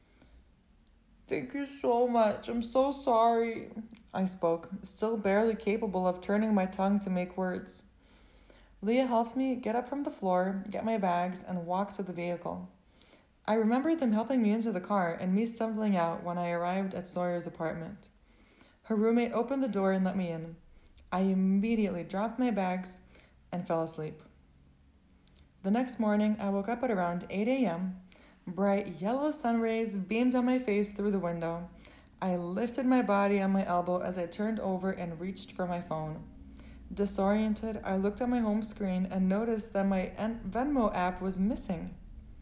"Thank you so much. I'm so sorry," I spoke, still barely capable of turning my tongue to make words. Leah helped me get up from the floor, get my bags, and walk to the vehicle. I remembered them helping me into the car and me stumbling out when I arrived at Sawyer's apartment. Her roommate opened the door and let me in. I immediately dropped my bags and fell asleep. The next morning, I woke up at around eight a.m. Bright yellow sun rays beamed on my face through the window. I lifted my body on my elbow as I turned over and reached for my phone. Disoriented, I looked at my home screen and noticed that my Venmo app was missing.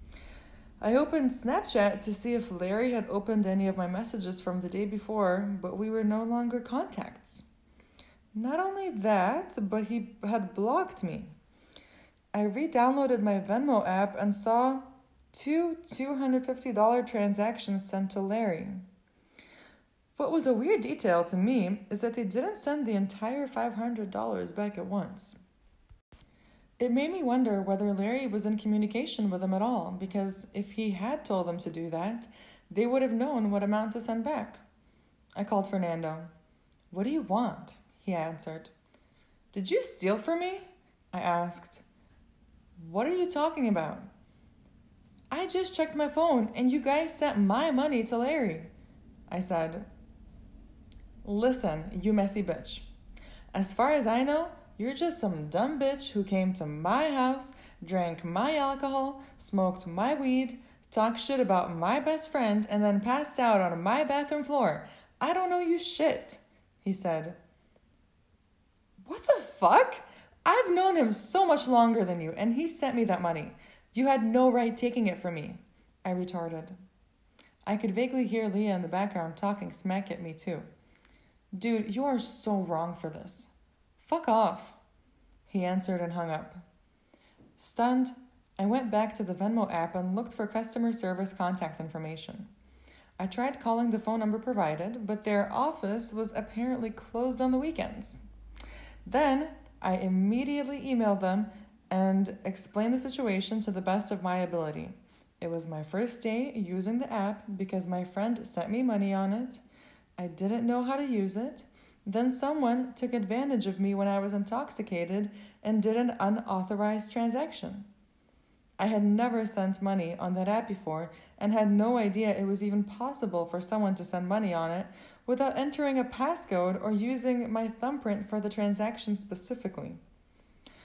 I opened Snapchat to see if Larry had opened any of my messages from the day before, but we were no longer contacts. Not only that, but he had blocked me. I re-downloaded my Venmo app and saw two two hundred fifty dollars transactions sent to Larry. What was a weird detail to me is that they didn't send the entire five hundred dollars back at once. It made me wonder whether Larry was in communication with them at all, because if he had told them to do that, they would have known what amount to send back. I called Fernando. "What do you want?" he answered. "Did you steal from me?" I asked. "What are you talking about?" "I just checked my phone and you guys sent my money to Larry," I said. "Listen, you messy bitch. As far as I know, you're just some dumb bitch who came to my house, drank my alcohol, smoked my weed, talked shit about my best friend, and then passed out on my bathroom floor. I don't know you shit," he said. "What the fuck? I've known him so much longer than you, and he sent me that money. You had no right taking it from me," I retorted. I could vaguely hear Leah in the background talking smack at me too. "Dude, you are so wrong for this. Fuck off," he answered and hung up. Stunned, I went back to the Venmo app and looked for customer service contact information. I tried calling the phone number provided, but their office was apparently closed on the weekends. Then, I immediately emailed them and explained the situation to the best of my ability. It was my first day using the app because my friend sent me money on it. I didn't know how to use it. Then someone took advantage of me when I was intoxicated and did an unauthorized transaction. I had never sent money on that app before and had no idea it was even possible for someone to send money on it without entering a passcode or using my thumbprint for the transaction specifically.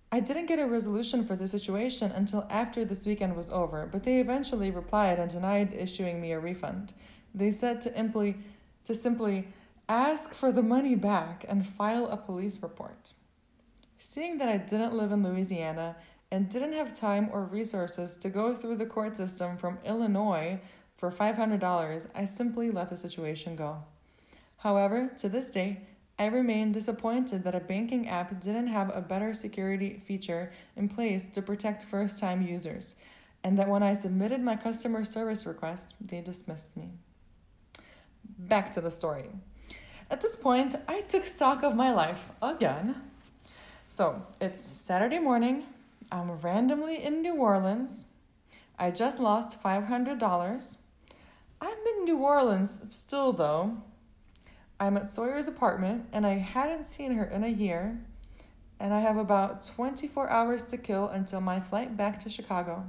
I didn't get a resolution for the situation until after this weekend was over, but they eventually replied and denied issuing me a refund. They said to simply, to simply ask for the money back and file a police report. Seeing that I didn't live in Louisiana and didn't have time or resources to go through the court system from Illinois for five hundred dollars, I simply let the situation go. However, to this day, I remain disappointed that a banking app didn't have a better security feature in place to protect first-time users, and that when I submitted my customer service request, they dismissed me. Back to the story. At this point, I took stock of my life again. So, it's Saturday morning. I'm randomly in New Orleans. I just lost five hundred dollars. I'm in New Orleans still, though. I'm at Sawyer's apartment, and I hadn't seen her in a year, and I have about twenty-four hours to kill until my flight back to Chicago.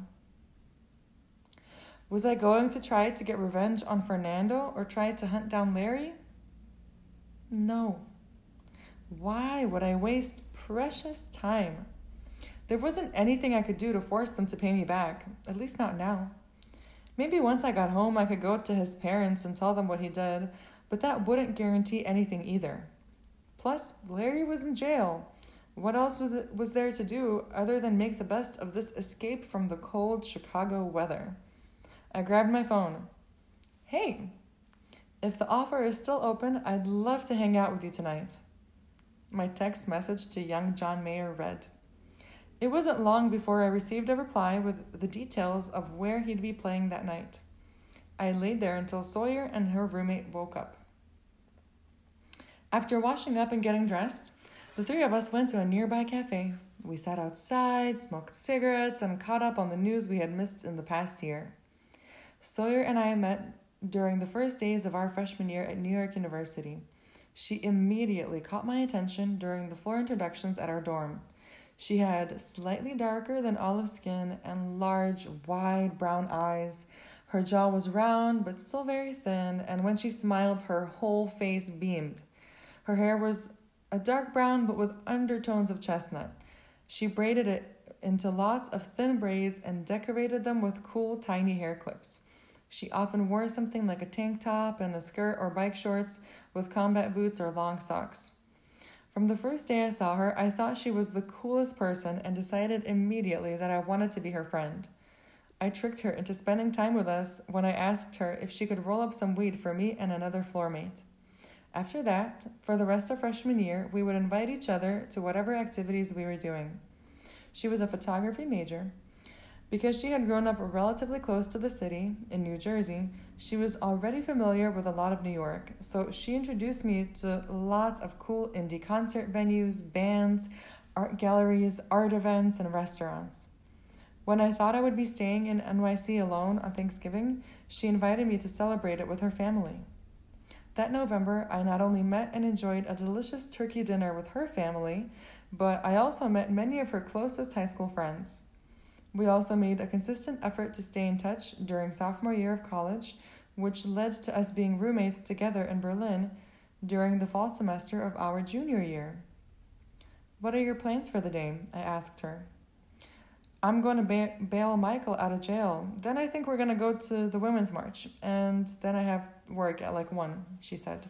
Was I going to try to get revenge on Fernando or try to hunt down Larry? No. Why would I waste precious time? There wasn't anything I could do to force them to pay me back, at least not now. Maybe once I got home, I could go to his parents and tell them what he did, but that wouldn't guarantee anything either. Plus, Larry was in jail. What else was, it, was there to do other than make the best of this escape from the cold Chicago weather? I grabbed my phone. Hey, if the offer is still open, I'd love to hang out with you tonight. My text message to young John Mayer read. It wasn't long before I received a reply with the details of where he'd be playing that night. I laid there until Sawyer and her roommate woke up. After washing up and getting dressed, the three of us went to a nearby cafe. We sat outside, smoked cigarettes, and caught up on the news we had missed in the past year. Sawyer and I met during the first days of our freshman year at New York University. She immediately caught my attention during the floor introductions at our dorm. She had slightly darker than olive skin and large, wide brown eyes. Her jaw was round but still very thin, and when she smiled, her whole face beamed. Her hair was a dark brown but with undertones of chestnut. She braided it into lots of thin braids and decorated them with cool, tiny hair clips. She often wore something like a tank top and a skirt or bike shorts with combat boots or long socks. From the first day I saw her, I thought she was the coolest person and decided immediately that I wanted to be her friend. I tricked her into spending time with us when I asked her if she could roll up some weed for me and another floor mate. After that, for the rest of freshman year, we would invite each other to whatever activities we were doing. She was a photography major. Because she had grown up relatively close to the city, in New Jersey, she was already familiar with a lot of New York, so she introduced me to lots of cool indie concert venues, bands, art galleries, art events, and restaurants. When I thought I would be staying in N Y C alone on Thanksgiving, she invited me to celebrate it with her family. That November, I not only met and enjoyed a delicious turkey dinner with her family, but I also met many of her closest high school friends. We also made a consistent effort to stay in touch during sophomore year of college, which led to us being roommates together in Berlin during the fall semester of our junior year. "What are your plans for the day?" I asked her. "I'm going to ba- bail Michael out of jail. Then I think we're going to go to the Women's March, and then I have work at like one," she said.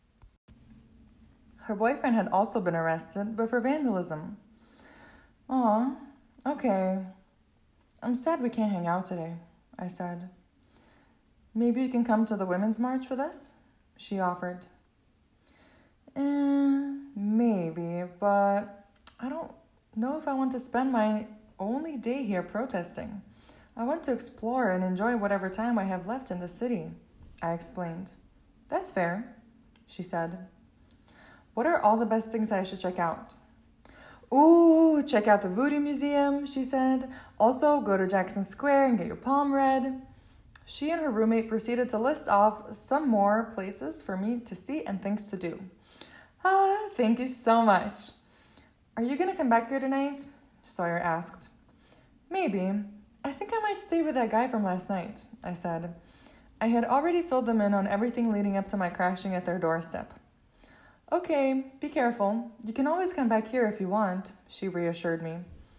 Her boyfriend had also been arrested, but for vandalism. "Aw, okay. I'm sad we can't hang out today," I said. "Maybe you can come to the Women's March with us?" she offered. Eh, maybe, but I don't know if I want to spend my only day here protesting. I want to explore and enjoy whatever time I have left in the city, I explained. "That's fair," she said. "What are all the best things I should check out?" "Ooh, check out the Voodoo Museum," she said. "Also, go to Jackson Square and get your palm read." She and her roommate proceeded to list off some more places for me to see and things to do. "Ah, thank you so much." "Are you going to come back here tonight?" Sawyer asked. "Maybe. I think I might stay with that guy from last night," I said. I had already filled them in on everything leading up to my crashing at their doorstep. "Okay, be careful. You can always come back here if you want," she reassured me.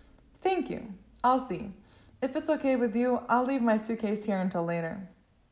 Thank you. I'll see. If it's okay with you, I'll leave my suitcase here until later.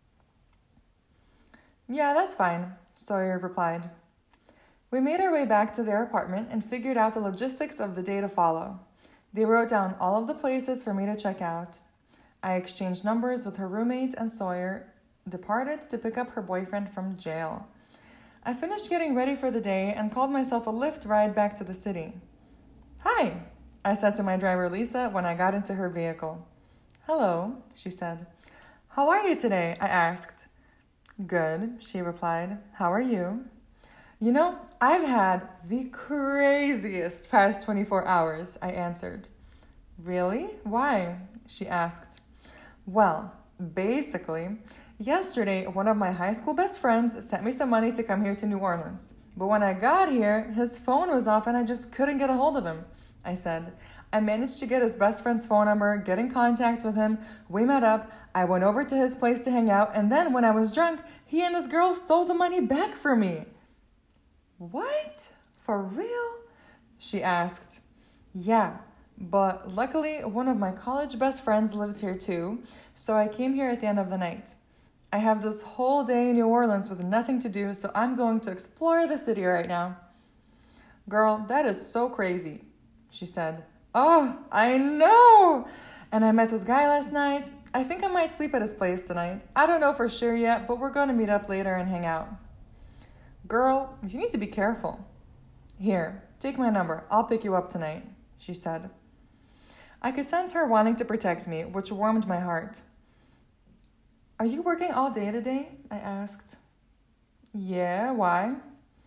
Yeah, that's fine, Sawyer replied. We made our way back to their apartment and figured out the logistics of the day to follow. They wrote down all of the places for me to check out. I exchanged numbers with her roommate, and Sawyer departed to pick up her boyfriend from jail. I finished getting ready for the day and called myself a Lyft ride back to the city. Hi, I said to my driver Lisa when I got into her vehicle. Hello, she said. How are you today? I asked. Good, she replied. How are you? You know, I've had the craziest past twenty-four hours, I answered. Really? Why? She asked. Well, basically, yesterday one of my high school best friends sent me some money to come here to New Orleans. But when I got here, his phone was off and I just couldn't get a hold of him, I said. I managed to get his best friend's phone number, get in contact with him. We met up. I went over to his place to hang out. And then when I was drunk, he and this girl stole the money back from me. What? For real? She asked. Yeah, but luckily one of my college best friends lives here too. So I came here at the end of the night. I have this whole day in New Orleans with nothing to do, so I'm going to explore the city right now. Girl, that is so crazy, she said. Oh, I know! And I met this guy last night. I think I might sleep at his place tonight. I don't know for sure yet, but we're going to meet up later and hang out. Girl, you need to be careful. Here, take my number. I'll pick you up tonight, she said. I could sense her wanting to protect me, which warmed my heart. Are you working all day today? I asked. Yeah, why?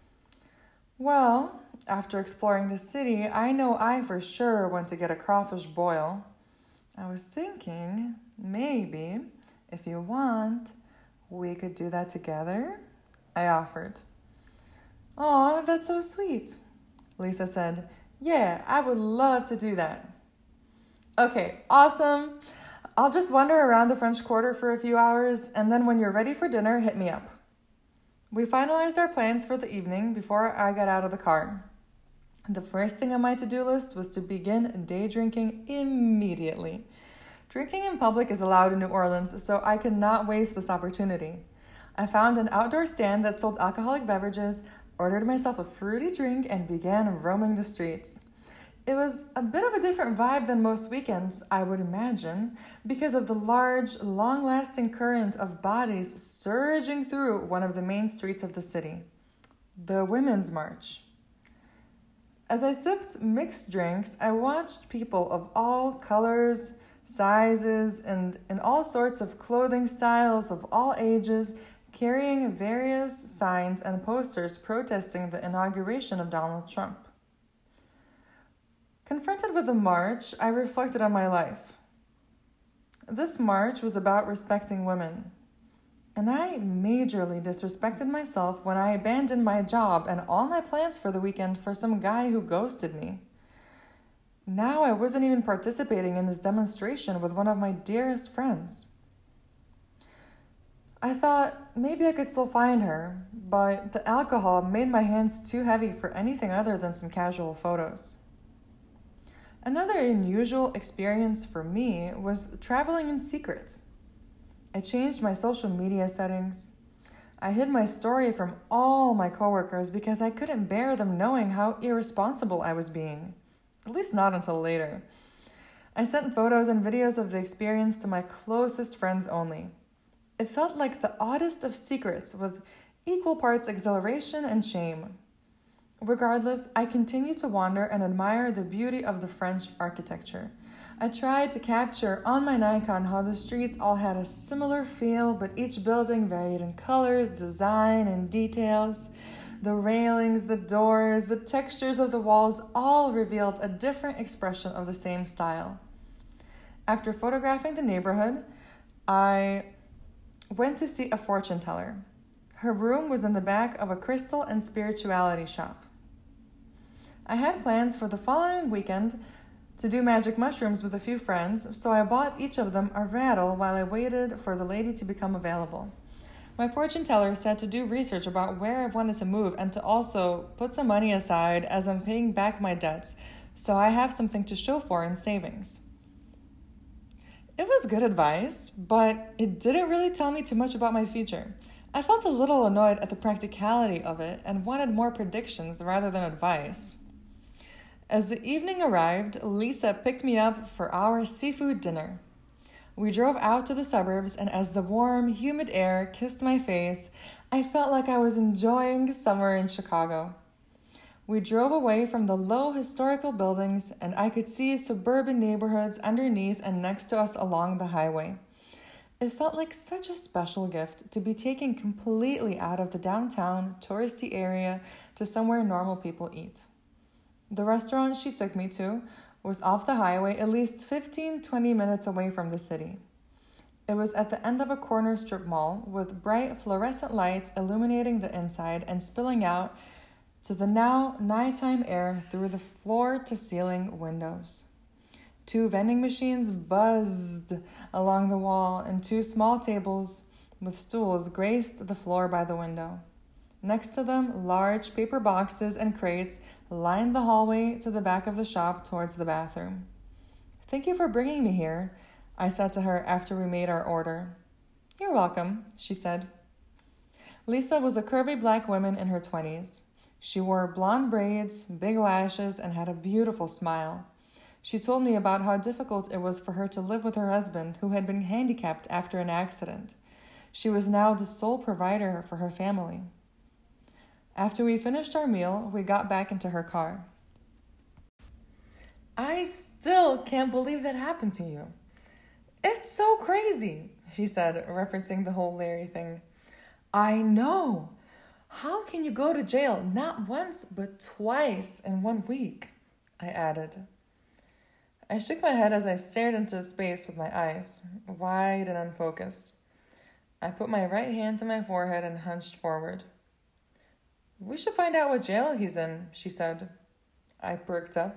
Well, after exploring the city, I know I for sure want to get a crawfish boil. I was thinking, maybe, if you want, we could do that together, I offered. Aw, that's so sweet, Lisa said. Yeah, I would love to do that. Okay, awesome. I'll just wander around the French Quarter for a few hours, and then when you're ready for dinner, hit me up. We finalized our plans for the evening before I got out of the car. The first thing on my to-do list was to begin day drinking immediately. Drinking in public is allowed in New Orleans, so I could not waste this opportunity. I found an outdoor stand that sold alcoholic beverages, ordered myself a fruity drink, and began roaming the streets. It was a bit of a different vibe than most weekends, I would imagine, because of the large, long-lasting current of bodies surging through one of the main streets of the city, the Women's March. As I sipped mixed drinks, I watched people of all colors, sizes, and in all sorts of clothing styles of all ages, carrying various signs and posters protesting the inauguration of Donald Trump. Confronted with the march, I reflected on my life. This march was about respecting women, and I majorly disrespected myself when I abandoned my job and all my plans for the weekend for some guy who ghosted me. Now I wasn't even participating in this demonstration with one of my dearest friends. I thought maybe I could still find her, but the alcohol made my hands too heavy for anything other than some casual photos. Another unusual experience for me was traveling in secret. I changed my social media settings. I hid my story from all my coworkers because I couldn't bear them knowing how irresponsible I was being, at least not until later. I sent photos and videos of the experience to my closest friends only. It felt like the oddest of secrets with equal parts exhilaration and shame. Regardless, I continued to wander and admire the beauty of the French architecture. I tried to capture on my Nikon how the streets all had a similar feel, but each building varied in colors, design, and details. The railings, the doors, the textures of the walls all revealed a different expression of the same style. After photographing the neighborhood, I went to see a fortune teller. Her room was in the back of a crystal and spirituality shop. I had plans for the following weekend to do magic mushrooms with a few friends, so I bought each of them a rattle while I waited for the lady to become available. My fortune teller said to do research about where I wanted to move and to also put some money aside as I'm paying back my debts, so I have something to show for in savings. It was good advice, but it didn't really tell me too much about my future. I felt a little annoyed at the practicality of it and wanted more predictions rather than advice. As the evening arrived, Lisa picked me up for our seafood dinner. We drove out to the suburbs, and as the warm, humid air kissed my face, I felt like I was enjoying summer in Chicago. We drove away from the low historical buildings, and I could see suburban neighborhoods underneath and next to us along the highway. It felt like such a special gift to be taken completely out of the downtown, touristy area to somewhere normal people eat. The restaurant she took me to was off the highway, at least fifteen to twenty minutes away from the city. It was at the end of a corner strip mall with bright fluorescent lights illuminating the inside and spilling out to the now nighttime air through the floor-to-ceiling windows. Two vending machines buzzed along the wall, and two small tables with stools graced the floor by the window. Next to them, large paper boxes and crates lined the hallway to the back of the shop towards the bathroom. "Thank you for bringing me here," I said to her after we made our order. "You're welcome," she said. Lisa was a curvy black woman in her twenties. She wore blonde braids, big lashes, and had a beautiful smile. She told me about how difficult it was for her to live with her husband, who had been handicapped after an accident. She was now the sole provider for her family. After we finished our meal, we got back into her car. "I still can't believe that happened to you. It's so crazy," she said, referencing the whole Larry thing. "I know. How can you go to jail not once, but twice in one week?" I added. I shook my head as I stared into space with my eyes, wide and unfocused. I put my right hand to my forehead and hunched forward. "We should find out what jail he's in," she said. I perked up.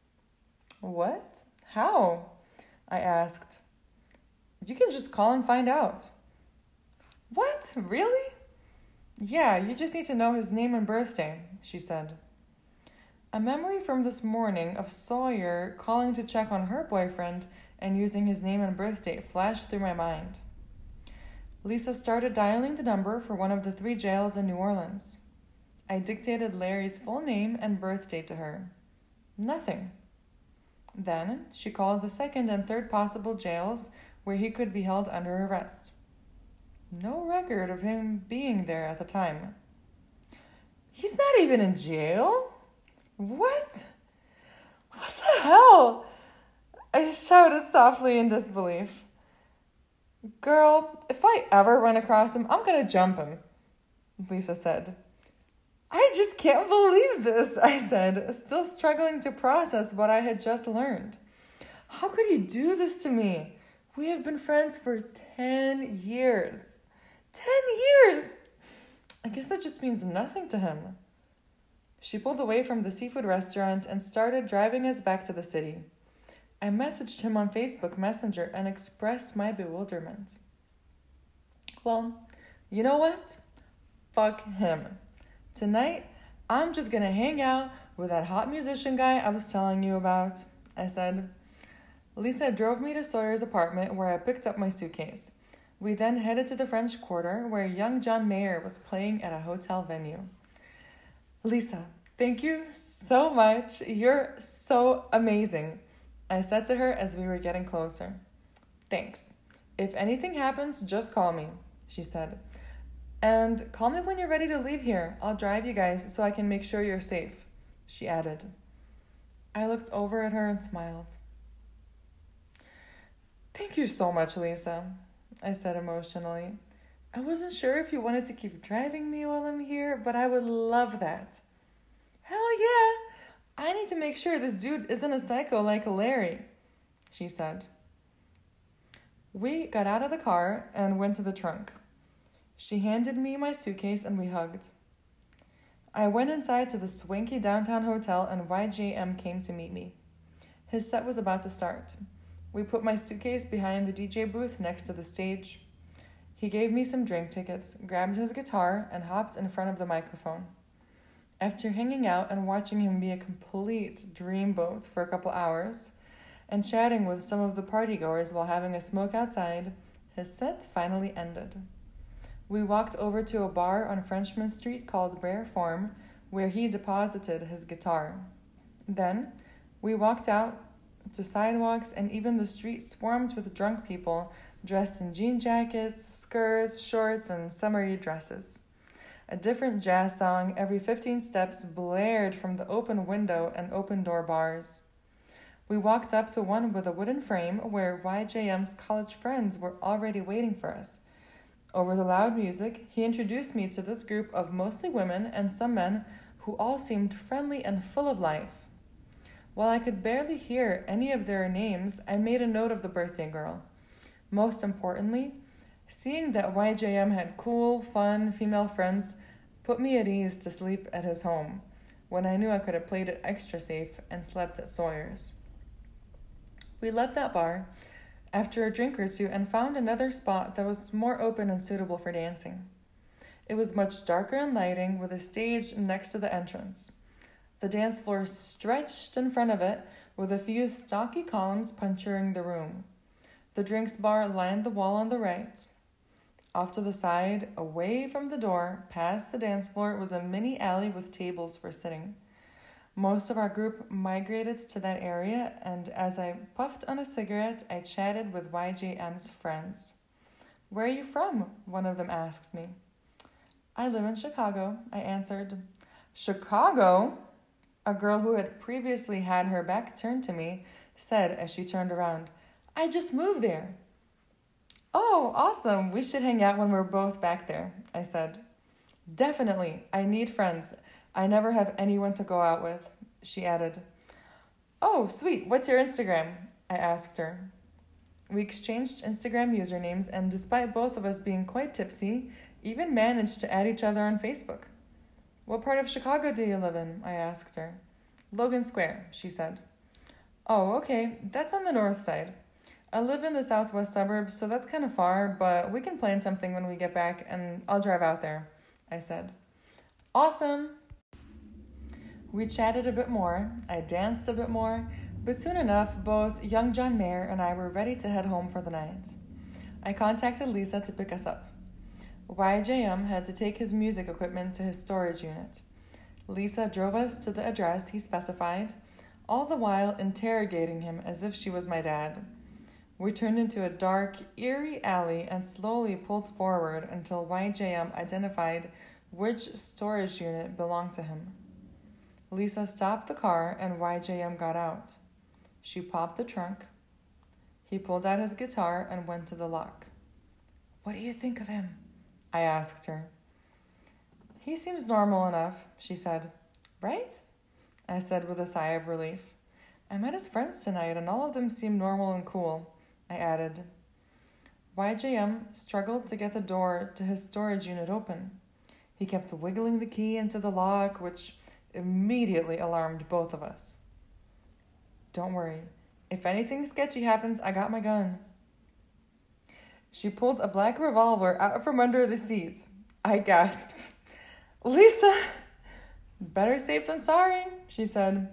"What? How?" I asked. "You can just call and find out." "What? Really?" "Yeah, you just need to know his name and birthday," she said. A memory from this morning of Sawyer calling to check on her boyfriend and using his name and birthday flashed through my mind. Lisa started dialing the number for one of the three jails in New Orleans. I dictated Larry's full name and birthday to her. Nothing. Then she called the second and third possible jails where he could be held under arrest. No record of him being there at the time. "He's not even in jail? What? What the hell?" I shouted softly in disbelief. "Girl, if I ever run across him, I'm gonna jump him," Lisa said. "I just can't believe this," I said, still struggling to process what I had just learned. "How could you do this to me? We have been friends for ten years. Ten years! I guess that just means nothing to him." She pulled away from the seafood restaurant and started driving us back to the city. I messaged him on Facebook Messenger and expressed my bewilderment. Well, you know what? Fuck him. Tonight, I'm just gonna hang out with that hot musician guy I was telling you about, I said. Lisa drove me to Sawyer's apartment where I picked up my suitcase. We then headed to the French Quarter where young John Mayer was playing at a hotel venue. "Lisa, thank you so much. You're so amazing," I said to her as we were getting closer. "Thanks. If anything happens, just call me," she said. "And call me when you're ready to leave here. I'll drive you guys so I can make sure you're safe," she added. I looked over at her and smiled. "Thank you so much, Lisa," I said emotionally. "I wasn't sure if you wanted to keep driving me while I'm here, but I would love that." "Hell yeah! I need to make sure this dude isn't a psycho like Larry," she said. We got out of the car and went to the trunk. She handed me my suitcase and we hugged. I went inside to the swanky downtown hotel and Y J M came to meet me. His set was about to start. We put my suitcase behind the D J booth next to the stage. He gave me some drink tickets, grabbed his guitar, and hopped in front of the microphone. After hanging out and watching him be a complete dreamboat for a couple hours, and chatting with some of the partygoers while having a smoke outside, his set finally ended. We walked over to a bar on Frenchman Street called Rare Form, where he deposited his guitar. Then, we walked out to sidewalks, and even the street swarmed with drunk people dressed in jean jackets, skirts, shorts, and summery dresses. A different jazz song every fifteen steps blared from the open window and open door bars. We walked up to one with a wooden frame where Y J M's college friends were already waiting for us. Over the loud music, he introduced me to this group of mostly women and some men who all seemed friendly and full of life. While I could barely hear any of their names, I made a note of the birthday girl. Most importantly, seeing that Y J M had cool, fun female friends put me at ease to sleep at his home, when I knew I could have played it extra safe and slept at Sawyer's. We left that bar after a drink or two and found another spot that was more open and suitable for dancing. It was much darker in lighting, with a stage next to the entrance. The dance floor stretched in front of it, with a few stocky columns puncturing the room. The drinks bar lined the wall on the right. Off to the side, away from the door, past the dance floor, was a mini alley with tables for sitting. Most of our group migrated to that area, and as I puffed on a cigarette, I chatted with Y J M's friends. "Where are you from?" one of them asked me. "I live in Chicago," I answered. "Chicago?" A girl who had previously had her back turned to me said as she turned around, "I just moved there." "Oh, awesome. We should hang out when we're both back there," I said. "Definitely. I need friends. I never have anyone to go out with," she added. "Oh, sweet. What's your Instagram?" I asked her. We exchanged Instagram usernames, and despite both of us being quite tipsy, even managed to add each other on Facebook. "What part of Chicago do you live in?" I asked her. "Logan Square," she said. "Oh, okay. That's on the north side. I live in the southwest suburbs, so that's kind of far, but we can plan something when we get back, and I'll drive out there," I said. "Awesome!" We chatted a bit more, I danced a bit more, but soon enough, both young John Mayer and I were ready to head home for the night. I contacted Lisa to pick us up. Y J M had to take his music equipment to his storage unit. Lisa drove us to the address he specified, all the while interrogating him as if she was my dad. We turned into a dark, eerie alley and slowly pulled forward until Y J M identified which storage unit belonged to him. Lisa stopped the car and Y J M got out. She popped the trunk. He pulled out his guitar and went to the lock. "What do you think of him?" I asked her. "He seems normal enough," she said. "Right?" I said with a sigh of relief. "I met his friends tonight and all of them seem normal and cool," I added. Y J M struggled to get the door to his storage unit open. He kept wiggling the key into the lock, which immediately alarmed both of us. "Don't worry. If anything sketchy happens, I got my gun." She pulled a black revolver out from under the seat. I gasped. "Lisa!" "Better safe than sorry," she said.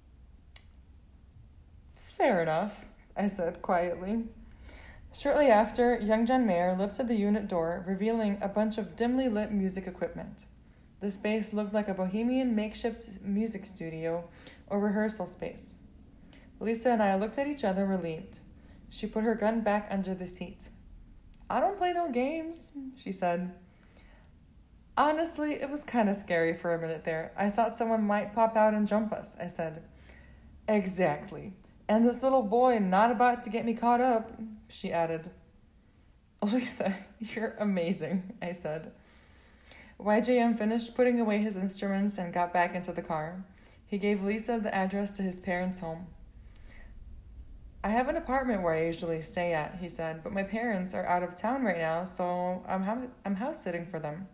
"Fair enough," I said quietly. Shortly after, young John Mayer lifted the unit door, revealing a bunch of dimly lit music equipment. The space looked like a bohemian makeshift music studio or rehearsal space. Lisa and I looked at each other relieved. She put her gun back under the seat. "I don't play no games," she said. "Honestly, it was kind of scary for a minute there. I thought someone might pop out and jump us," I said. "Exactly. And this little boy not about to get me caught up," she added. "Lisa, you're amazing," I said. Y J M finished putting away his instruments and got back into the car. He gave Lisa the address to his parents' home. "I have an apartment where I usually stay at," he said, "but my parents are out of town right now, so I'm, ha- I'm house-sitting for them."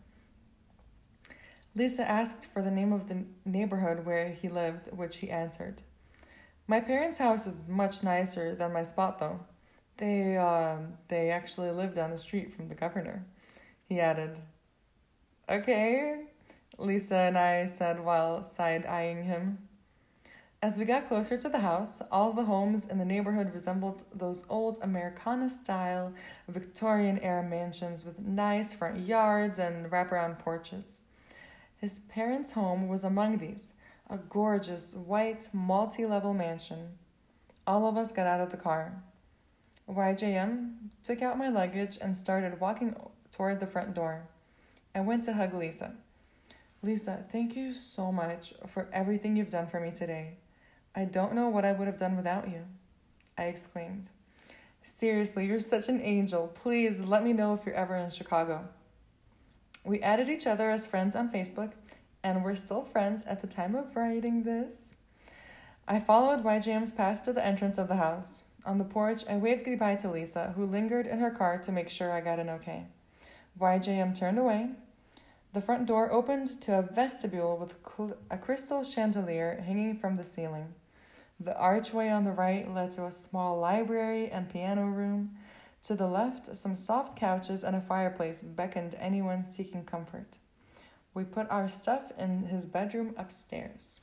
Lisa asked for the name of the neighborhood where he lived, which he answered. "My parents' house is much nicer than my spot, though. They, uh, they actually live down the street from the governor," he added. "Okay." Lisa and I said while side-eyeing him. As we got closer to the house, all the homes in the neighborhood resembled those old Americana-style Victorian-era mansions with nice front yards and wraparound porches. His parents' home was among these, a gorgeous white multi-level mansion. All of us got out of the car. Y J M took out my luggage and started walking toward the front door. I went to hug Lisa. Lisa, thank you so much for everything you've done for me today. I don't know what I would have done without you, I exclaimed. Seriously, you're such an angel. Please let me know if you're ever in Chicago. We added each other as friends on Facebook, and we're still friends at the time of writing this. I followed Y J M's path to the entrance of the house. On the porch, I waved goodbye to Lisa, who lingered in her car to make sure I got in okay. Y J M turned away. The front door opened to a vestibule with cl- a crystal chandelier hanging from the ceiling. The archway on the right led to a small library and piano room. To the left, some soft couches and a fireplace beckoned anyone seeking comfort. We put our stuff in his bedroom upstairs.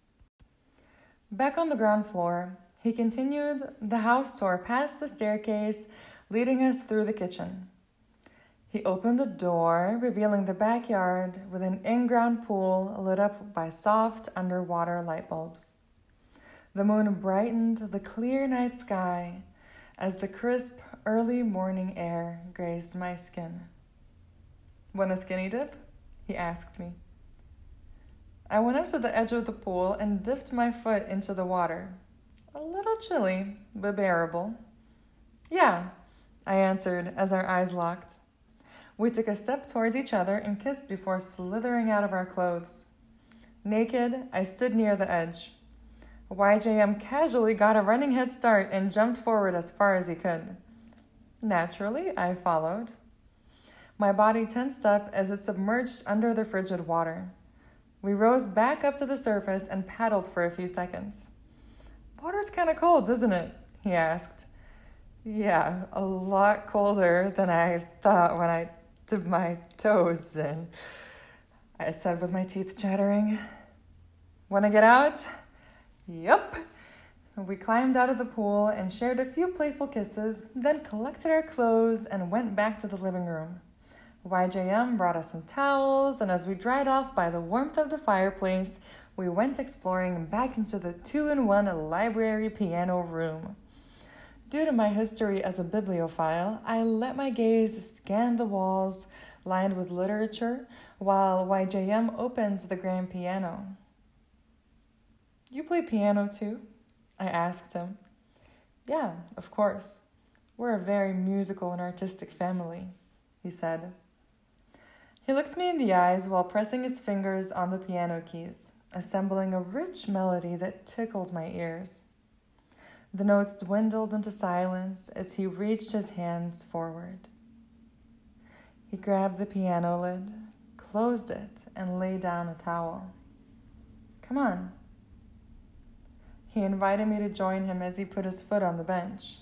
Back on the ground floor, he continued the house tour past the staircase, leading us through the kitchen. He opened the door, revealing the backyard with an in-ground pool lit up by soft underwater light bulbs. The moon brightened the clear night sky as the crisp, early morning air grazed my skin. Want a skinny dip? He asked me. I went up to the edge of the pool and dipped my foot into the water. A little chilly, but bearable. Yeah, I answered as our eyes locked. We took a step towards each other and kissed before slithering out of our clothes. Naked, I stood near the edge. Y J M casually got a running head start and jumped forward as far as he could. Naturally, I followed. My body tensed up as it submerged under the frigid water. We rose back up to the surface and paddled for a few seconds. Water's kind of cold, isn't it? He asked. Yeah, a lot colder than I thought when I dipped my toes in, I said with my teeth chattering. Want to get out? Yup. We climbed out of the pool and shared a few playful kisses, then collected our clothes and went back to the living room. Y J M brought us some towels, and as we dried off by the warmth of the fireplace, we went exploring back into the two-in-one library piano room. Due to my history as a bibliophile, I let my gaze scan the walls lined with literature while Y J M opened the grand piano. You play piano too? I asked him. Yeah, of course. We're a very musical and artistic family, he said. He looked me in the eyes while pressing his fingers on the piano keys, assembling a rich melody that tickled my ears. The notes dwindled into silence as he reached his hands forward. He grabbed the piano lid, closed it, and laid down a towel. Come on. He invited me to join him as he put his foot on the bench.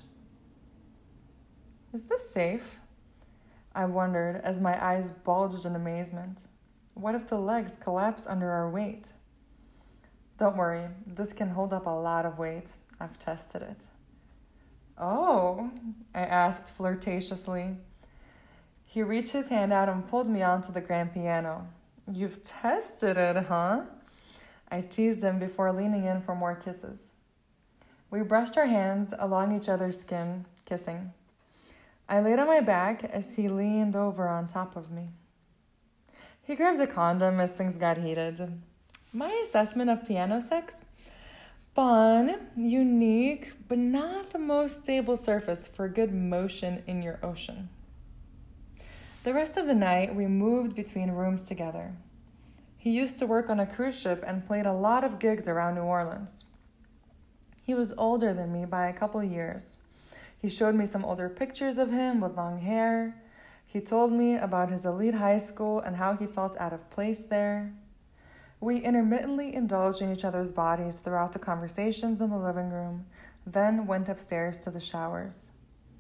Is this safe? I wondered as my eyes bulged in amazement. What if the legs collapse under our weight? Don't worry, this can hold up a lot of weight. I've tested it. Oh, I asked flirtatiously. He reached his hand out and pulled me onto the grand piano. You've tested it, huh? I teased him before leaning in for more kisses. We brushed our hands along each other's skin, kissing. I laid on my back as he leaned over on top of me. He grabbed a condom as things got heated. My assessment of piano sex? Fun, unique, but not the most stable surface for good motion in your ocean. The rest of the night, we moved between rooms together. He used to work on a cruise ship and played a lot of gigs around New Orleans. He was older than me by a couple years. He showed me some older pictures of him with long hair. He told me about his elite high school and how he felt out of place there. We intermittently indulged in each other's bodies throughout the conversations in the living room, then went upstairs to the showers.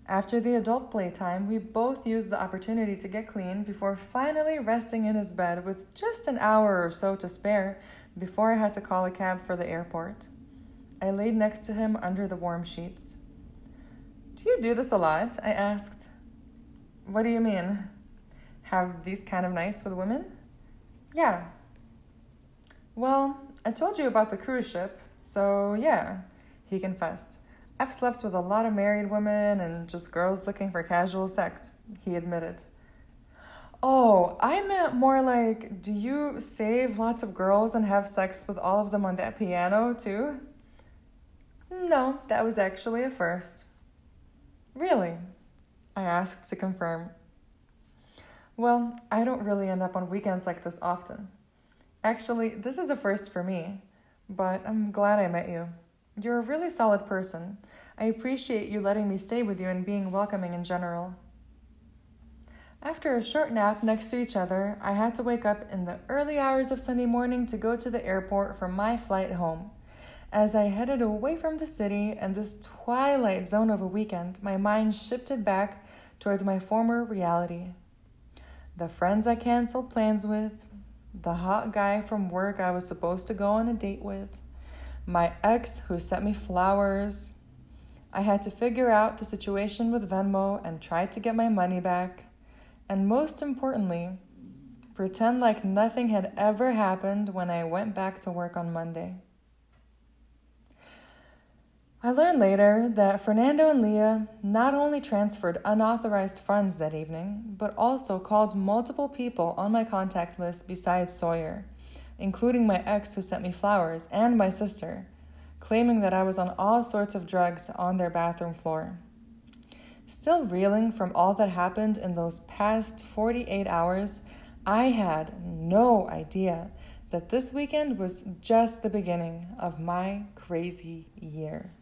After the adult playtime, we both used the opportunity to get clean before finally resting in his bed with just an hour or so to spare before I had to call a cab for the airport. I laid next to him under the warm sheets. "Do you do this a lot?" I asked. "What do you mean? Have these kind of nights with women?" "Yeah." "Well, I told you about the cruise ship, so yeah," he confessed. "I've slept with a lot of married women and just girls looking for casual sex," he admitted. "Oh, I meant more like, do you save lots of girls and have sex with all of them on that piano, too?" "No, that was actually a first." "Really?" I asked to confirm. "Well, I don't really end up on weekends like this often. Actually, this is a first for me, but I'm glad I met you. You're a really solid person. I appreciate you letting me stay with you and being welcoming in general." After a short nap next to each other, I had to wake up in the early hours of Sunday morning to go to the airport for my flight home. As I headed away from the city and this twilight zone of a weekend, my mind shifted back towards my former reality. The friends I canceled plans with, the hot guy from work I was supposed to go on a date with, my ex who sent me flowers. I had to figure out the situation with Venmo and try to get my money back. And most importantly, pretend like nothing had ever happened when I went back to work on Monday. I learned later that Fernando and Leah not only transferred unauthorized funds that evening, but also called multiple people on my contact list besides Sawyer, including my ex who sent me flowers and my sister, claiming that I was on all sorts of drugs on their bathroom floor. Still reeling from all that happened in those past forty-eight hours, I had no idea that this weekend was just the beginning of my crazy year.